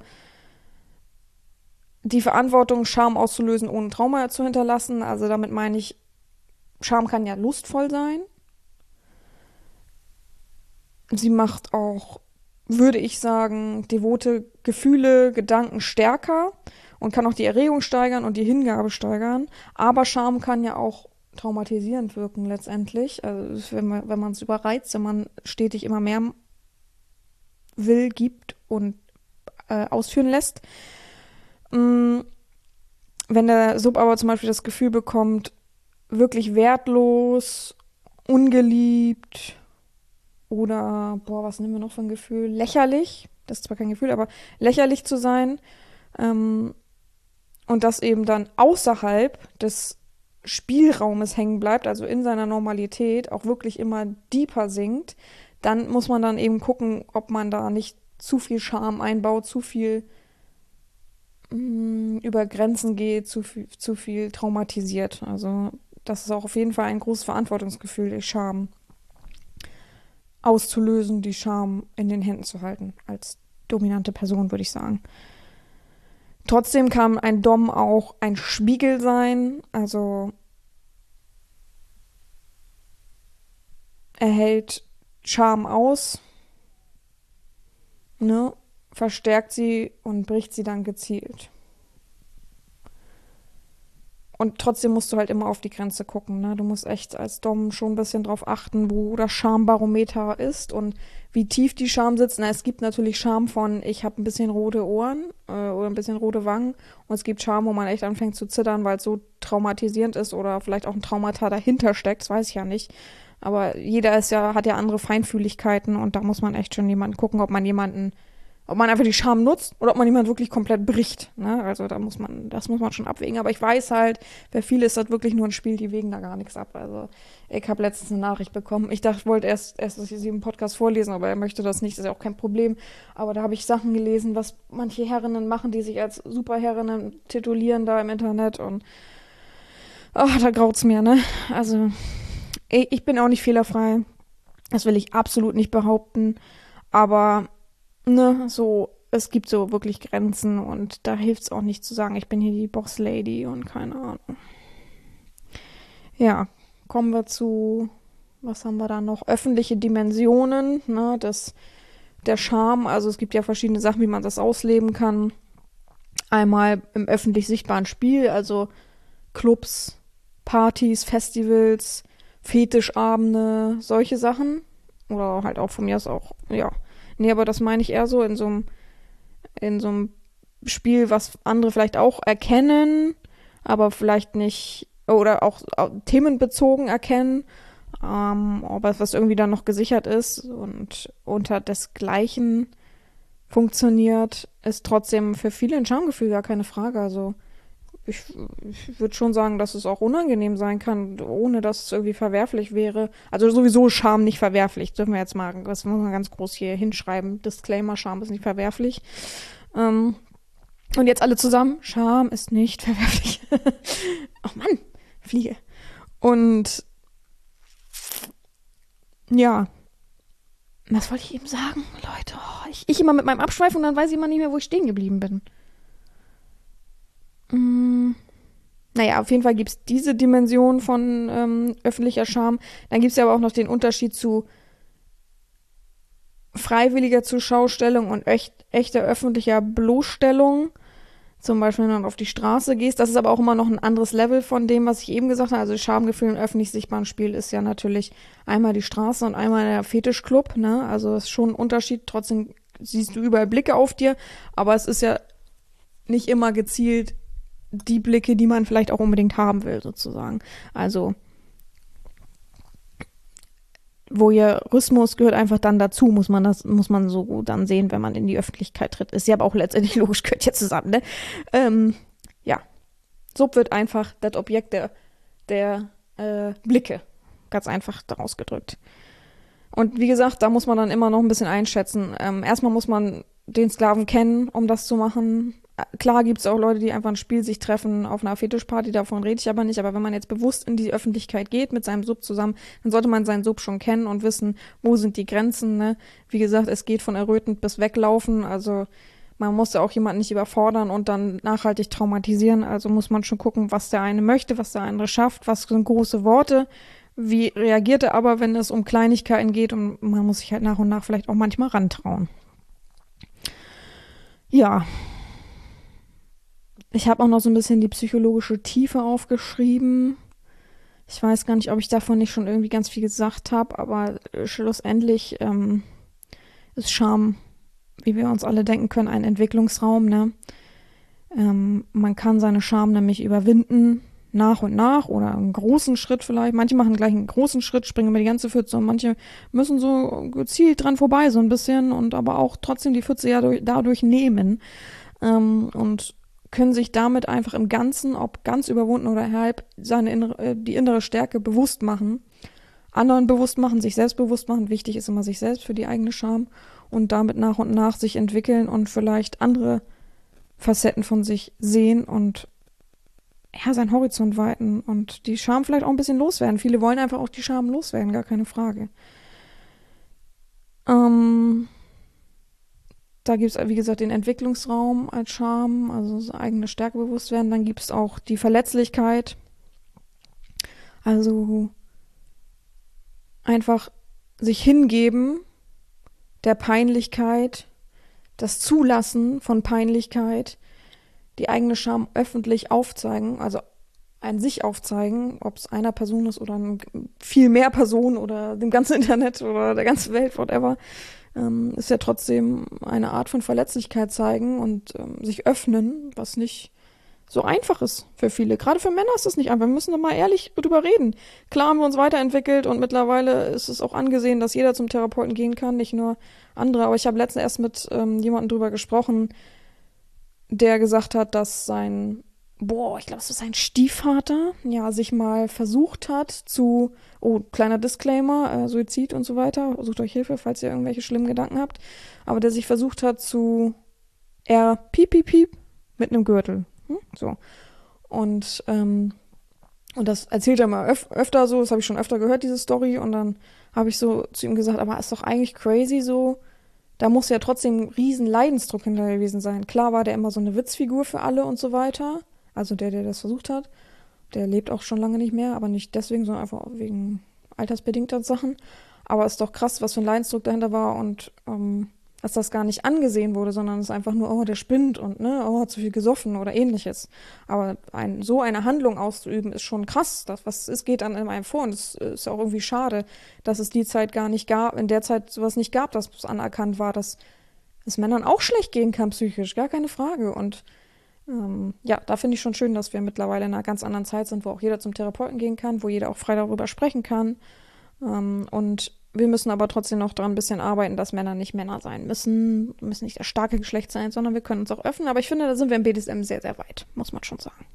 die Verantwortung, Scham auszulösen, ohne Trauma zu hinterlassen. Also damit meine ich, Scham kann ja lustvoll sein. Sie macht auch, würde ich sagen, devote Gefühle, Gedanken stärker und kann auch die Erregung steigern und die Hingabe steigern. Aber Scham kann ja auch traumatisierend wirken letztendlich. Also wenn man es überreizt, wenn man stetig immer mehr will, gibt und ausführen lässt. Wenn der Sub aber zum Beispiel das Gefühl bekommt, wirklich wertlos, ungeliebt oder, was nehmen wir noch für ein Gefühl? Lächerlich, das ist zwar kein Gefühl, aber lächerlich zu sein und das eben dann außerhalb des Spielraumes hängen bleibt, also in seiner Normalität auch wirklich immer deeper sinkt, dann muss man dann eben gucken, ob man da nicht zu viel Scham einbaut, zu viel über Grenzen geht, zu viel traumatisiert. Also das ist auch auf jeden Fall ein großes Verantwortungsgefühl, die Scham auszulösen, die Scham in den Händen zu halten, als dominante Person, würde ich sagen. Trotzdem kann ein Dom auch ein Spiegel sein, also er hält Scham aus, ne, verstärkt sie und bricht sie dann gezielt. Und trotzdem musst du halt immer auf die Grenze gucken, ne? Du musst echt als Dom schon ein bisschen drauf achten, wo das Schambarometer ist und wie tief die Scham sitzt. Na, es gibt natürlich Scham von, ich habe ein bisschen rote Ohren oder ein bisschen rote Wangen. Und es gibt Scham, wo man echt anfängt zu zittern, weil es so traumatisierend ist oder vielleicht auch ein Traumata dahinter steckt. Das weiß ich ja nicht. Aber jeder hat ja andere Feinfühligkeiten und da muss man echt schon jemanden gucken, ob man einfach die Scham nutzt oder ob man jemanden wirklich komplett bricht. Ne? Also das muss man schon abwägen. Aber ich weiß halt, für viele ist das wirklich nur ein Spiel, die wägen da gar nichts ab. Also ich habe letztens eine Nachricht bekommen. Ich dachte, ich wollte erst dass ich sie im Podcast vorlesen, aber er möchte das nicht, das ist ja auch kein Problem. Aber da habe ich Sachen gelesen, was manche Herrinnen machen, die sich als Superherrinnen titulieren da im Internet und ach, da graut's mir, ne? Also ich bin auch nicht fehlerfrei. Das will ich absolut nicht behaupten. Aber ne, so, es gibt so wirklich Grenzen und da hilft es auch nicht zu sagen, ich bin hier die Boss-Lady und keine Ahnung. Ja, kommen wir zu, was haben wir da noch? Öffentliche Dimensionen, ne, der Charme, also es gibt ja verschiedene Sachen, wie man das ausleben kann. Einmal im öffentlich sichtbaren Spiel, also Clubs, Partys, Festivals, Fetischabende, solche Sachen. Oder halt auch von mir aus auch, ja. Nee, aber das meine ich eher so in so einem Spiel, was andere vielleicht auch erkennen, aber vielleicht nicht, oder auch themenbezogen erkennen, aber was irgendwie dann noch gesichert ist und unter desgleichen funktioniert, ist trotzdem für viele ein Schamgefühl, gar keine Frage. Also ich, ich würde schon sagen, dass es auch unangenehm sein kann, ohne dass es irgendwie verwerflich wäre. Also sowieso Scham nicht verwerflich, dürfen wir jetzt mal, das muss man ganz groß hier hinschreiben. Disclaimer, Scham ist nicht verwerflich. Und jetzt alle zusammen, Scham ist nicht verwerflich. Ach Mann, Fliege. Und ja, was wollte ich eben sagen, Leute? Oh, ich immer mit meinem Abschweif und dann weiß ich immer nicht mehr, wo ich stehen geblieben bin. Naja, auf jeden Fall gibt es diese Dimension von öffentlicher Scham. Dann gibt es ja aber auch noch den Unterschied zu freiwilliger Zurschaustellung und echter öffentlicher Bloßstellung. Zum Beispiel, wenn du auf die Straße gehst. Das ist aber auch immer noch ein anderes Level von dem, was ich eben gesagt habe. Also Schamgefühl im öffentlich sichtbaren Spiel ist ja natürlich einmal die Straße und einmal der Fetischclub. Ne? Also das ist schon ein Unterschied. Trotzdem siehst du überall Blicke auf dir. Aber es ist ja nicht immer gezielt die Blicke, die man vielleicht auch unbedingt haben will, sozusagen. Also Voyeurismus gehört einfach dann dazu, muss man so dann sehen, wenn man in die Öffentlichkeit tritt. Ist ja aber auch letztendlich logisch, gehört ja zusammen, ne? Ja. Sub wird einfach das Objekt der Blicke. Ganz einfach daraus gedrückt. Und wie gesagt, da muss man dann immer noch ein bisschen einschätzen. Erstmal muss man den Sklaven kennen, um das zu machen. Klar gibt es auch Leute, die einfach ein Spiel sich treffen auf einer Fetischparty, davon rede ich aber nicht. Aber wenn man jetzt bewusst in die Öffentlichkeit geht mit seinem Sub zusammen, dann sollte man seinen Sub schon kennen und wissen, wo sind die Grenzen. Ne? Wie gesagt, es geht von errötend bis weglaufen. Also man muss ja auch jemanden nicht überfordern und dann nachhaltig traumatisieren. Also muss man schon gucken, was der eine möchte, was der andere schafft, was sind große Worte. Wie reagiert er aber, wenn es um Kleinigkeiten geht und man muss sich halt nach und nach vielleicht auch manchmal rantrauen. Ja, ich habe auch noch so ein bisschen die psychologische Tiefe aufgeschrieben. Ich weiß gar nicht, ob ich davon nicht schon irgendwie ganz viel gesagt habe, aber schlussendlich ist Scham, wie wir uns alle denken können, ein Entwicklungsraum. Ne? Man kann seine Scham nämlich überwinden, nach und nach oder einen großen Schritt vielleicht. Manche machen gleich einen großen Schritt, springen über die ganze Pfütze und manche müssen so gezielt dran vorbei so ein bisschen und aber auch trotzdem die Pfütze ja dadurch nehmen und können sich damit einfach im Ganzen, ob ganz überwunden oder halb, die innere Stärke bewusst machen. Anderen bewusst machen, sich selbst bewusst machen. Wichtig ist immer sich selbst für die eigene Scham und damit nach und nach sich entwickeln und vielleicht andere Facetten von sich sehen und ja, seinen Horizont weiten und die Scham vielleicht auch ein bisschen loswerden. Viele wollen einfach auch die Scham loswerden, gar keine Frage. Da gibt es, wie gesagt, den Entwicklungsraum als Scham, also so eigene Stärke bewusst werden. Dann gibt es auch die Verletzlichkeit, also einfach sich hingeben der Peinlichkeit, das Zulassen von Peinlichkeit, die eigene Scham öffentlich aufzeigen, also ein sich aufzeigen, ob es einer Person ist oder viel mehr Personen oder dem ganzen Internet oder der ganzen Welt, whatever, ist ja trotzdem eine Art von Verletzlichkeit zeigen und sich öffnen, was nicht so einfach ist für viele. Gerade für Männer ist es nicht einfach. Wir müssen doch mal ehrlich drüber reden. Klar haben wir uns weiterentwickelt und mittlerweile ist es auch angesehen, dass jeder zum Therapeuten gehen kann, nicht nur andere. Aber ich habe letztens erst mit jemandem drüber gesprochen, der gesagt hat, dass ich glaube, es ist sein Stiefvater, ja, sich mal versucht hat kleiner Disclaimer, Suizid und so weiter, sucht euch Hilfe, falls ihr irgendwelche schlimmen Gedanken habt, aber der sich versucht hat piep, piep, piep, mit einem Gürtel. So. Und das erzählt er mal öfter so, das habe ich schon öfter gehört, diese Story, und dann habe ich so zu ihm gesagt, aber ist doch eigentlich crazy so, da muss ja trotzdem ein riesen Leidensdruck hinter gewesen sein. Klar war der immer so eine Witzfigur für alle und so weiter, also der das versucht hat, der lebt auch schon lange nicht mehr, aber nicht deswegen, sondern einfach wegen altersbedingter Sachen. Aber ist doch krass, was für ein Leidensdruck dahinter war und dass das gar nicht angesehen wurde, sondern es ist einfach nur, der spinnt und hat zu viel gesoffen oder ähnliches. Aber so eine Handlung auszuüben, ist schon krass. Geht an einem vor und es ist ja auch irgendwie schade, dass es die Zeit gar nicht gab, in der Zeit sowas nicht gab, dass es anerkannt war, dass es Männern auch schlecht gehen kann psychisch, gar keine Frage. Und da finde ich schon schön, dass wir mittlerweile in einer ganz anderen Zeit sind, wo auch jeder zum Therapeuten gehen kann, wo jeder auch frei darüber sprechen kann. Und wir müssen aber trotzdem noch daran ein bisschen arbeiten, dass Männer nicht Männer sein müssen nicht das starke Geschlecht sein, sondern wir können uns auch öffnen. Aber ich finde, da sind wir im BDSM sehr, sehr weit, muss man schon sagen.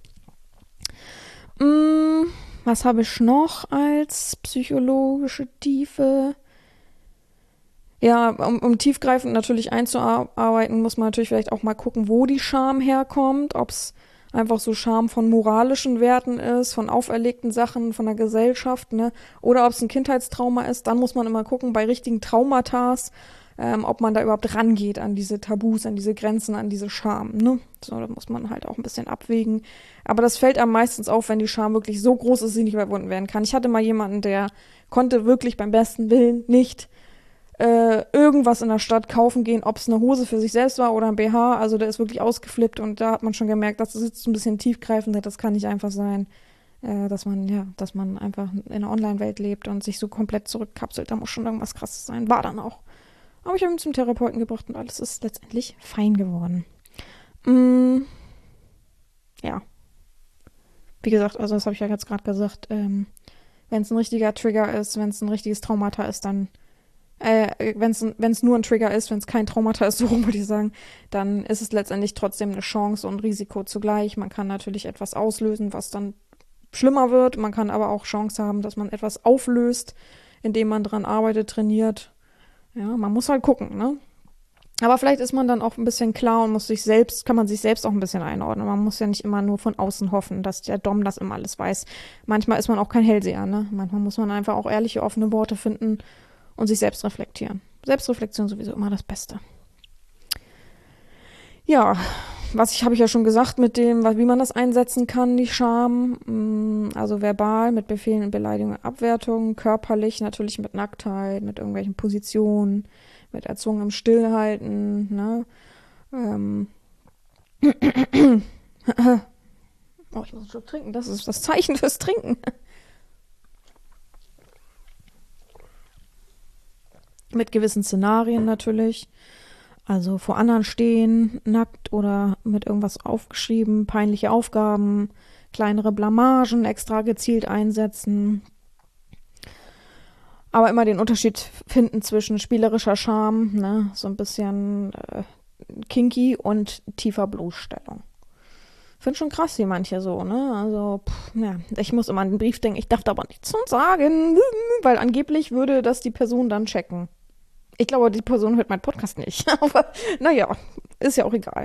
Was habe ich noch als psychologische Tiefe? Ja, um tiefgreifend natürlich einzuarbeiten, muss man natürlich vielleicht auch mal gucken, wo die Scham herkommt, ob es einfach so Scham von moralischen Werten ist, von auferlegten Sachen, von der Gesellschaft, ne? Oder ob es ein Kindheitstrauma ist. Dann muss man immer gucken, bei richtigen Traumata, ob man da überhaupt rangeht an diese Tabus, an diese Grenzen, an diese Scham, ne? So, da muss man halt auch ein bisschen abwägen. Aber das fällt einem meistens auf, wenn die Scham wirklich so groß ist, sie nicht überwunden werden kann. Ich hatte mal jemanden, der konnte wirklich beim besten Willen nicht irgendwas in der Stadt kaufen gehen, ob es eine Hose für sich selbst war oder ein BH, also der ist wirklich ausgeflippt und da hat man schon gemerkt, das ist jetzt ein bisschen tiefgreifend, das kann nicht einfach sein, dass man einfach in einer Online-Welt lebt und sich so komplett zurückkapselt, da muss schon irgendwas Krasses sein, war dann auch. Aber ich habe ihn zum Therapeuten gebracht und alles ist letztendlich fein geworden. Ja. Wie gesagt, also das habe ich ja jetzt gerade gesagt, wenn es ein richtiger Trigger ist, wenn es ein richtiges Traumata ist, dann wenn es nur ein Trigger ist, wenn es kein Traumata ist, so rum würde ich sagen, dann ist es letztendlich trotzdem eine Chance und Risiko zugleich. Man kann natürlich etwas auslösen, was dann schlimmer wird. Man kann aber auch Chance haben, dass man etwas auflöst, indem man dran arbeitet, trainiert. Ja, man muss halt gucken, ne? Aber vielleicht ist man dann auch ein bisschen klar und kann man sich selbst auch ein bisschen einordnen. Man muss ja nicht immer nur von außen hoffen, dass der Dom das immer alles weiß. Manchmal ist man auch kein Hellseher, ne? Manchmal muss man einfach auch ehrliche, offene Worte finden und sich selbst reflektieren. Selbstreflexion sowieso immer das Beste. Ja, habe ich ja schon gesagt mit dem, wie man das einsetzen kann, die Scham. Also verbal mit Befehlen, Beleidigungen, Abwertungen, körperlich natürlich mit Nacktheit, mit irgendwelchen Positionen, mit erzwungenem Stillhalten, ne? Ich muss einen Schluck trinken, das ist das Zeichen fürs Trinken. Mit gewissen Szenarien natürlich. Also vor anderen stehen, nackt oder mit irgendwas aufgeschrieben, peinliche Aufgaben, kleinere Blamagen extra gezielt einsetzen. Aber immer den Unterschied finden zwischen spielerischer Scham, ne, so ein bisschen kinky und tiefer Bloßstellung. Finde schon krass, wie manche so, ne? Also, ich muss immer an den Brief denken, ich darf da aber nichts sagen, weil angeblich würde das die Person dann checken. Ich glaube, die Person hört meinen Podcast nicht. Aber naja, ist ja auch egal.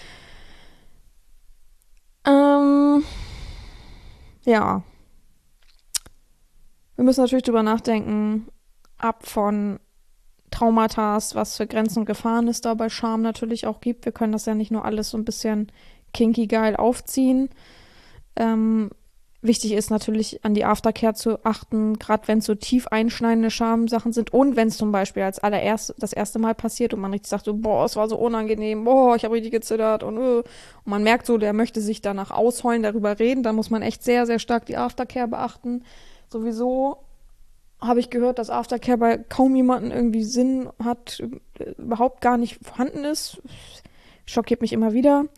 Ja. Wir müssen natürlich drüber nachdenken, ab von Traumata, was für Grenzen und Gefahren es da bei Scham natürlich auch gibt. Wir können das ja nicht nur alles so ein bisschen kinky geil aufziehen. Wichtig ist natürlich, an die Aftercare zu achten, gerade wenn es so tief einschneidende Schamsachen sind und wenn es zum Beispiel als das erste Mal passiert und man richtig sagt so, boah, es war so unangenehm, boah, ich habe richtig gezittert und man merkt so, der möchte sich danach ausheulen, darüber reden, dann muss man echt sehr, sehr stark die Aftercare beachten. Sowieso habe ich gehört, dass Aftercare bei kaum jemanden irgendwie Sinn hat, überhaupt gar nicht vorhanden ist. Schockiert mich immer wieder.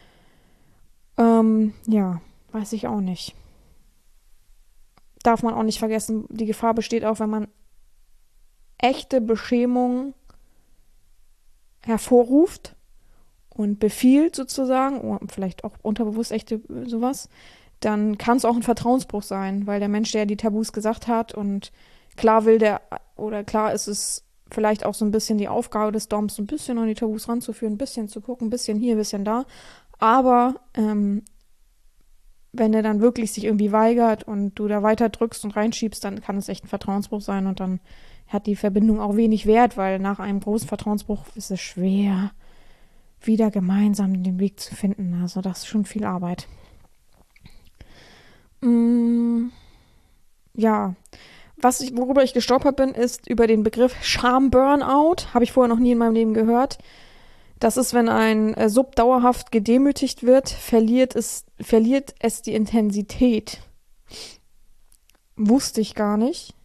Ja, weiß ich auch nicht. Darf man auch nicht vergessen, die Gefahr besteht auch, wenn man echte Beschämung hervorruft und befiehlt sozusagen, oder vielleicht auch unterbewusst echte sowas, dann kann es auch ein Vertrauensbruch sein, weil der Mensch, der die Tabus gesagt hat und klar klar ist es vielleicht auch so ein bisschen die Aufgabe des Doms, so ein bisschen an die Tabus ranzuführen, ein bisschen zu gucken, ein bisschen hier, ein bisschen da, aber wenn er dann wirklich sich irgendwie weigert und du da weiter drückst und reinschiebst, dann kann es echt ein Vertrauensbruch sein und dann hat die Verbindung auch wenig Wert, weil nach einem großen Vertrauensbruch ist es schwer, wieder gemeinsam den Weg zu finden. Also das ist schon viel Arbeit. Ja, worüber ich gestolpert bin, ist über den Begriff Scham-Burnout. Habe ich vorher noch nie in meinem Leben gehört. Das ist, wenn ein Sub dauerhaft gedemütigt wird, verliert es die Intensität. Wusste ich gar nicht.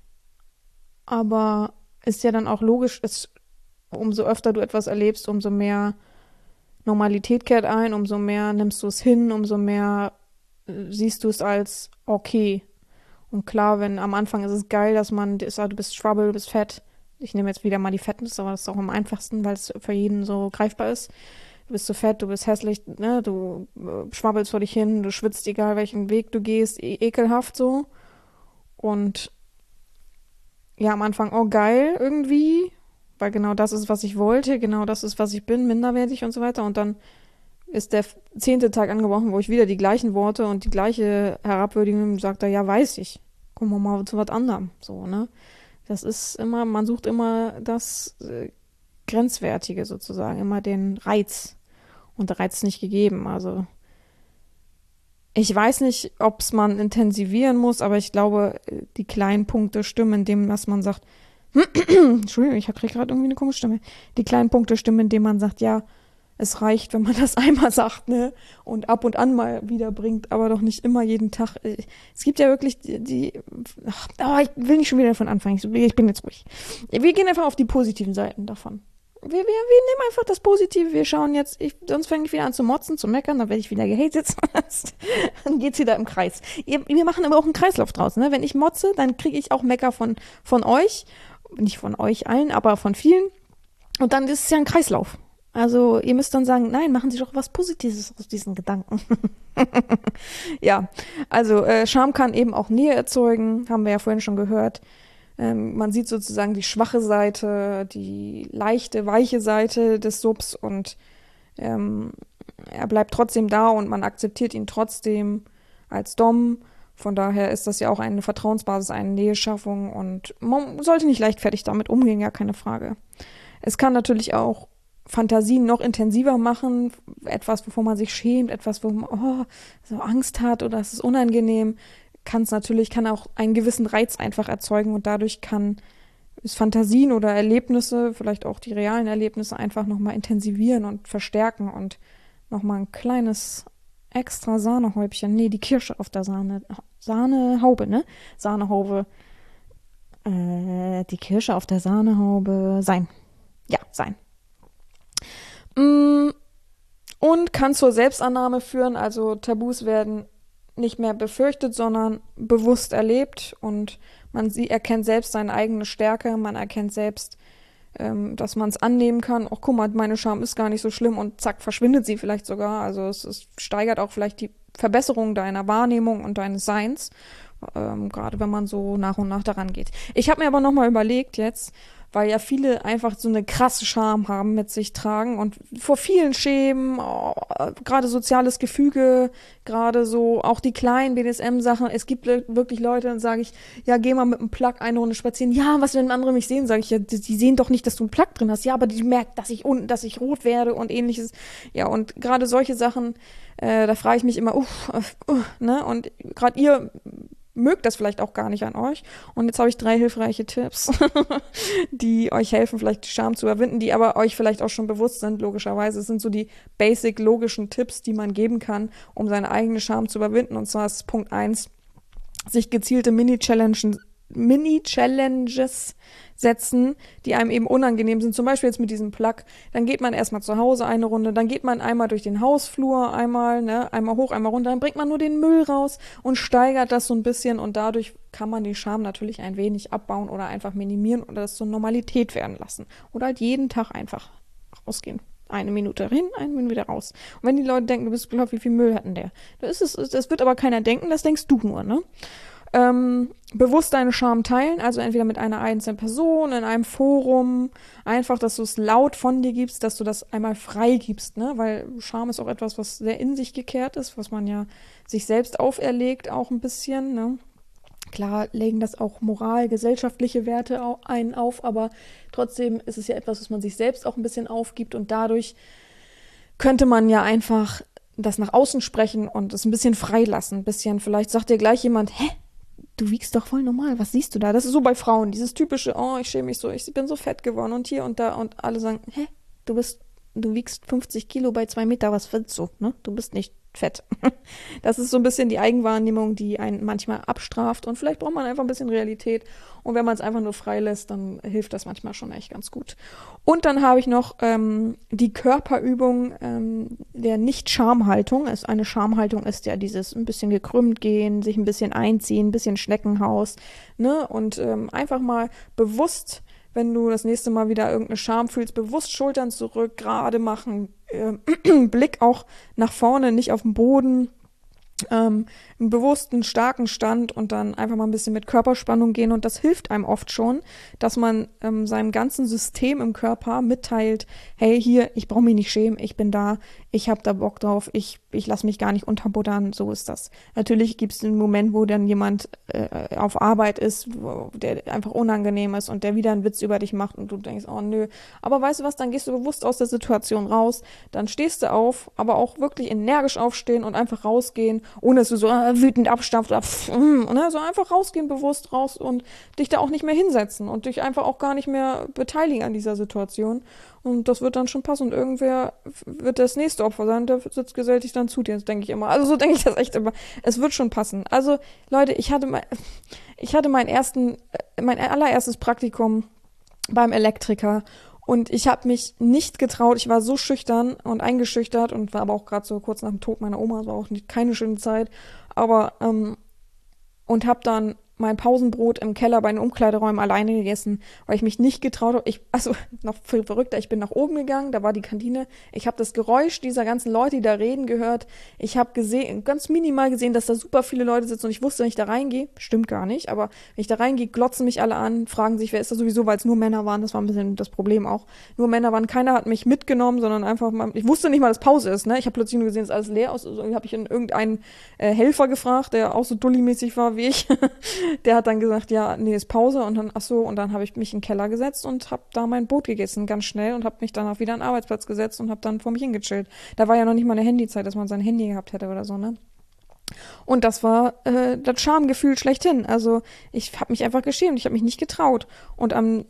Aber ist ja dann auch logisch, umso öfter du etwas erlebst, umso mehr Normalität kehrt ein, umso mehr nimmst du es hin, umso mehr siehst du es als okay. Und klar, wenn am Anfang ist es geil, dass man sagt, du bist Trouble, du bist fett. Ich nehme jetzt wieder mal die Fatness, aber das ist auch am einfachsten, weil es für jeden so greifbar ist. Du bist so fett, du bist hässlich, ne? Du schwabbelst vor dich hin, du schwitzt, egal welchen Weg du gehst, ekelhaft so. Und ja, am Anfang, oh geil irgendwie, weil genau das ist, was ich wollte, genau das ist, was ich bin, minderwertig und so weiter. Und dann ist der 10. Tag angebrochen, wo ich wieder die gleichen Worte und die gleiche Herabwürdigung sagt, ja, weiß ich. Kommen wir mal zu was anderem, so, ne? Das ist immer, man sucht immer das Grenzwertige sozusagen, immer den Reiz. Und der Reiz ist nicht gegeben. Also ich weiß nicht, ob es man intensivieren muss, aber ich glaube, die kleinen Punkte stimmen, indem dass man sagt, Entschuldigung, ich kriege gerade irgendwie eine komische Stimme. Die kleinen Punkte stimmen, indem man sagt, ja, es reicht, wenn man das einmal sagt, ne? Und ab und an mal wiederbringt, aber doch nicht immer jeden Tag. Es gibt ja wirklich ich will nicht schon wieder davon anfangen. Ich bin jetzt ruhig. Wir gehen einfach auf die positiven Seiten davon. Wir nehmen einfach das Positive. Wir schauen jetzt, sonst fange ich wieder an zu motzen, zu meckern, dann werde ich wieder gehatet. Dann geht's wieder im Kreis. Wir machen aber auch einen Kreislauf draus, ne? Wenn ich motze, dann kriege ich auch Mecker von euch. Nicht von euch allen, aber von vielen. Und dann ist es ja ein Kreislauf. Also ihr müsst dann sagen, nein, machen Sie doch was Positives aus diesen Gedanken. Ja, also Scham kann eben auch Nähe erzeugen, haben wir ja vorhin schon gehört. Man sieht sozusagen die schwache Seite, die leichte, weiche Seite des Subs und er bleibt trotzdem da und man akzeptiert ihn trotzdem als Dom. Von daher ist das ja auch eine Vertrauensbasis, eine Näheschaffung und man sollte nicht leichtfertig damit umgehen, ja, keine Frage. Es kann natürlich auch Fantasien noch intensiver machen, etwas, wovor man sich schämt, etwas, wo man so Angst hat oder es ist unangenehm, kann auch einen gewissen Reiz einfach erzeugen und dadurch kann es Fantasien oder Erlebnisse, vielleicht auch die realen Erlebnisse einfach nochmal intensivieren und verstärken und nochmal ein kleines extra Sahnehäubchen, nee, die Kirsche auf der Sahnehaube, ne? Sahnehaube, die Kirsche auf der Sahnehaube sein. Ja, sein. Und kann zur Selbstannahme führen, also Tabus werden nicht mehr befürchtet, sondern bewusst erlebt und man erkennt selbst seine eigene Stärke, man erkennt selbst, dass man es annehmen kann. Ach, guck mal, meine Scham ist gar nicht so schlimm und zack, verschwindet sie vielleicht sogar. Also es steigert auch vielleicht die Verbesserung deiner Wahrnehmung und deines Seins, gerade wenn man so nach und nach daran geht. Ich habe mir aber nochmal überlegt jetzt, weil ja viele einfach so eine krasse Scham haben, mit sich tragen und vor vielen schämen, gerade soziales Gefüge, gerade so auch die kleinen BDSM-Sachen. Es gibt wirklich Leute, dann sage ich, ja, geh mal mit einem Plug eine Runde spazieren. Ja, was, wenn andere mich sehen, sage ich, ja, die sehen doch nicht, dass du einen Plug drin hast. Ja, aber die merkt, dass ich rot werde und ähnliches. Ja, und gerade solche Sachen, da frage ich mich immer, ne? Und gerade ihr mögt das vielleicht auch gar nicht an euch. Und jetzt habe ich 3 hilfreiche Tipps, die euch helfen, vielleicht die Scham zu überwinden, die aber euch vielleicht auch schon bewusst sind, logischerweise. Es sind so die basic logischen Tipps, die man geben kann, um seine eigene Scham zu überwinden. Und zwar ist Punkt 1, sich gezielte Mini-Challenges setzen, die einem eben unangenehm sind. Zum Beispiel jetzt mit diesem Plug. Dann geht man erstmal zu Hause eine Runde, dann geht man einmal durch den Hausflur, einmal hoch, einmal runter, dann bringt man nur den Müll raus und steigert das so ein bisschen und dadurch kann man die Scham natürlich ein wenig abbauen oder einfach minimieren oder das zur Normalität werden lassen. Oder halt jeden Tag einfach rausgehen. 1 Minute rein, 1 Minute wieder raus. Und wenn die Leute denken, du bist bekloppt, wie viel Müll hat denn der? Das wird aber keiner denken, das denkst du nur, ne? Bewusst deine Scham teilen, also entweder mit einer einzelnen Person, in einem Forum, einfach, dass du es laut von dir gibst, dass du das einmal frei gibst, ne? Weil Scham ist auch etwas, was sehr in sich gekehrt ist, was man ja sich selbst auferlegt, auch ein bisschen, ne? Klar legen das auch gesellschaftliche Werte einen auf, aber trotzdem ist es ja etwas, was man sich selbst auch ein bisschen aufgibt und dadurch könnte man ja einfach das nach außen sprechen und es ein bisschen freilassen, ein bisschen, vielleicht sagt dir gleich jemand, hä? Du wiegst doch voll normal, was siehst du da? Das ist so bei Frauen, dieses typische, oh, ich schäme mich so, ich bin so fett geworden und hier und da und alle sagen, hä, du wiegst 50 Kilo bei 2 Meter, was willst du, ne? Du bist nicht fett. Das ist so ein bisschen die Eigenwahrnehmung, die einen manchmal abstraft und vielleicht braucht man einfach ein bisschen Realität und wenn man es einfach nur freilässt, dann hilft das manchmal schon echt ganz gut. Und dann habe ich noch die Körperübung der Nicht-Schamhaltung. Eine Schamhaltung ist ja dieses ein bisschen gekrümmt gehen, sich ein bisschen einziehen, ein bisschen Schneckenhaus, ne? Und einfach mal bewusst, wenn du das nächste Mal wieder irgendeine Scham fühlst, bewusst Schultern zurück, gerade machen, Blick auch nach vorne, nicht auf den Boden, einen bewussten, starken Stand und dann einfach mal ein bisschen mit Körperspannung gehen und das hilft einem oft schon, dass man seinem ganzen System im Körper mitteilt, hey, hier, ich brauche mich nicht schämen, ich bin da, ich habe da Bock drauf, ich lasse mich gar nicht unterbuttern, so ist das. Natürlich gibt es einen Moment, wo dann jemand auf Arbeit ist, der einfach unangenehm ist und der wieder einen Witz über dich macht und du denkst, oh nö, aber weißt du was, dann gehst du bewusst aus der Situation raus, dann stehst du auf, aber auch wirklich energisch aufstehen und einfach rausgehen, ohne dass du so wütend abstampfst oder ne, so einfach rausgehen, bewusst raus und dich da auch nicht mehr hinsetzen und dich einfach auch gar nicht mehr beteiligen an dieser Situation. Und das wird dann schon passen und irgendwer wird das nächste Opfer sein, der sitzt gesellig dann zu dir, das denke ich immer. Also so denke ich das echt immer. Es wird schon passen. Also Leute, ich hatte mein allererstes Praktikum beim Elektriker und ich habe mich nicht getraut. Ich war so schüchtern und eingeschüchtert und war aber auch gerade so kurz nach dem Tod meiner Oma, das war auch keine schöne Zeit. Aber und habe dann mein Pausenbrot im Keller bei den Umkleideräumen alleine gegessen, weil ich mich nicht getraut habe. Also noch viel verrückter, ich bin nach oben gegangen, da war die Kantine. Ich habe das Geräusch dieser ganzen Leute, die da reden, gehört. Ich habe ganz minimal gesehen, dass da super viele Leute sitzen und ich wusste, wenn ich da reingehe, stimmt gar nicht, aber wenn ich da reingehe, glotzen mich alle an, fragen sich, wer ist da sowieso, weil es nur Männer waren, das war ein bisschen das Problem auch. Nur Männer waren, keiner hat mich mitgenommen, sondern einfach mal, ich wusste nicht mal, dass Pause ist, ne? Ich habe plötzlich nur gesehen, es ist alles leer aus, also habe ich in irgendeinen Helfer gefragt, der auch so dulli-mäßig war wie ich. Der hat dann gesagt, ja, nee, ist Pause und dann, ach so, und dann habe ich mich in den Keller gesetzt und habe da mein Brot gegessen, ganz schnell und habe mich dann auch wieder an den Arbeitsplatz gesetzt und habe dann vor mich hingechillt. Da war ja noch nicht mal eine Handyzeit, dass man sein Handy gehabt hätte oder so, ne? Und das war das Schamgefühl schlechthin. Also ich habe mich einfach geschämt, ich habe mich nicht getraut. Und am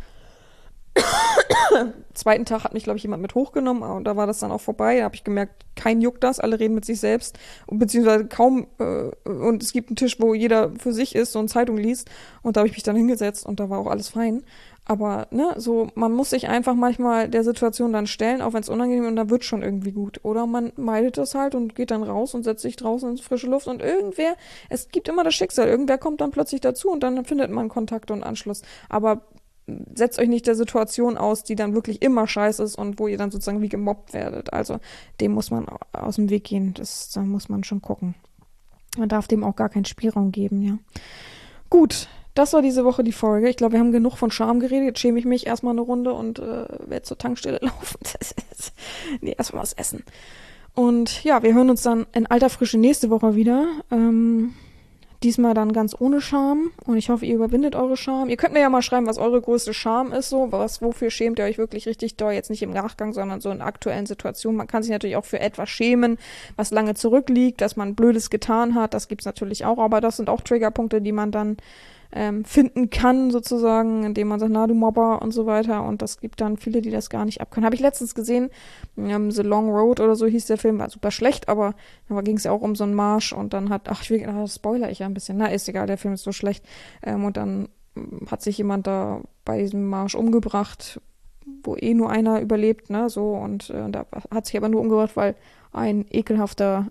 zweiten Tag hat mich, glaube ich, jemand mit hochgenommen und da war das dann auch vorbei. Da habe ich gemerkt, kein juckt das, alle reden mit sich selbst, beziehungsweise kaum. Und es gibt einen Tisch, wo jeder für sich ist und Zeitung liest. Und da habe ich mich dann hingesetzt und da war auch alles fein. Aber, ne, so, man muss sich einfach manchmal der Situation dann stellen, auch wenn es unangenehm ist und dann wird schon irgendwie gut. Oder man meidet das halt und geht dann raus und setzt sich draußen ins frische Luft und es gibt immer das Schicksal, irgendwer kommt dann plötzlich dazu und dann findet man Kontakt und Anschluss. Aber setzt euch nicht der Situation aus, die dann wirklich immer scheiße ist und wo ihr dann sozusagen wie gemobbt werdet. Also dem muss man aus dem Weg gehen. Da muss man schon gucken. Man darf dem auch gar keinen Spielraum geben, ja. Gut, das war diese Woche die Folge. Ich glaube, wir haben genug von Scham geredet. Jetzt schäme ich mich erstmal eine Runde und werde zur Tankstelle laufen. Nee, erstmal was essen. Und ja, wir hören uns dann in alter Frische nächste Woche wieder. Diesmal dann ganz ohne Scham. Und ich hoffe, ihr überwindet eure Scham. Ihr könnt mir ja mal schreiben, was eure größte Scham ist. So, wofür schämt ihr euch wirklich richtig doll? Jetzt nicht im Nachgang, sondern so in aktuellen Situationen. Man kann sich natürlich auch für etwas schämen, was lange zurückliegt, dass man Blödes getan hat. Das gibt's natürlich auch. Aber das sind auch Triggerpunkte, die man dann finden kann, sozusagen, indem man sagt, na du Mobber und so weiter. Und das gibt dann viele, die das gar nicht abkönnen. Habe ich letztens gesehen, The Long Road oder so hieß der Film, war super schlecht, aber da ging es ja auch um so einen Marsch und dann das spoiler ich ja ein bisschen, na ist egal, der Film ist so schlecht. Und dann hat sich jemand da bei diesem Marsch umgebracht, wo nur einer überlebt, ne, so, und da hat sich aber nur umgebracht, weil ein ekelhafter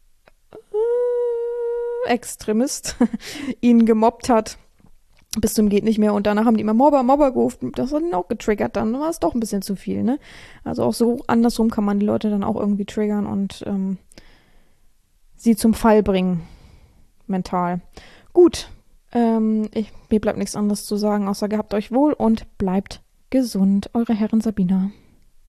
Extremist ihn gemobbt hat bis zum geht nicht mehr und danach haben die immer Mobber gerufen. Das hat ihn auch getriggert, dann war es doch ein bisschen zu viel, ne? Also auch so andersrum kann man die Leute dann auch irgendwie triggern und sie zum Fall bringen, mental. Gut, mir bleibt nichts anderes zu sagen, außer gehabt euch wohl und bleibt gesund. Eure Herren Sabina.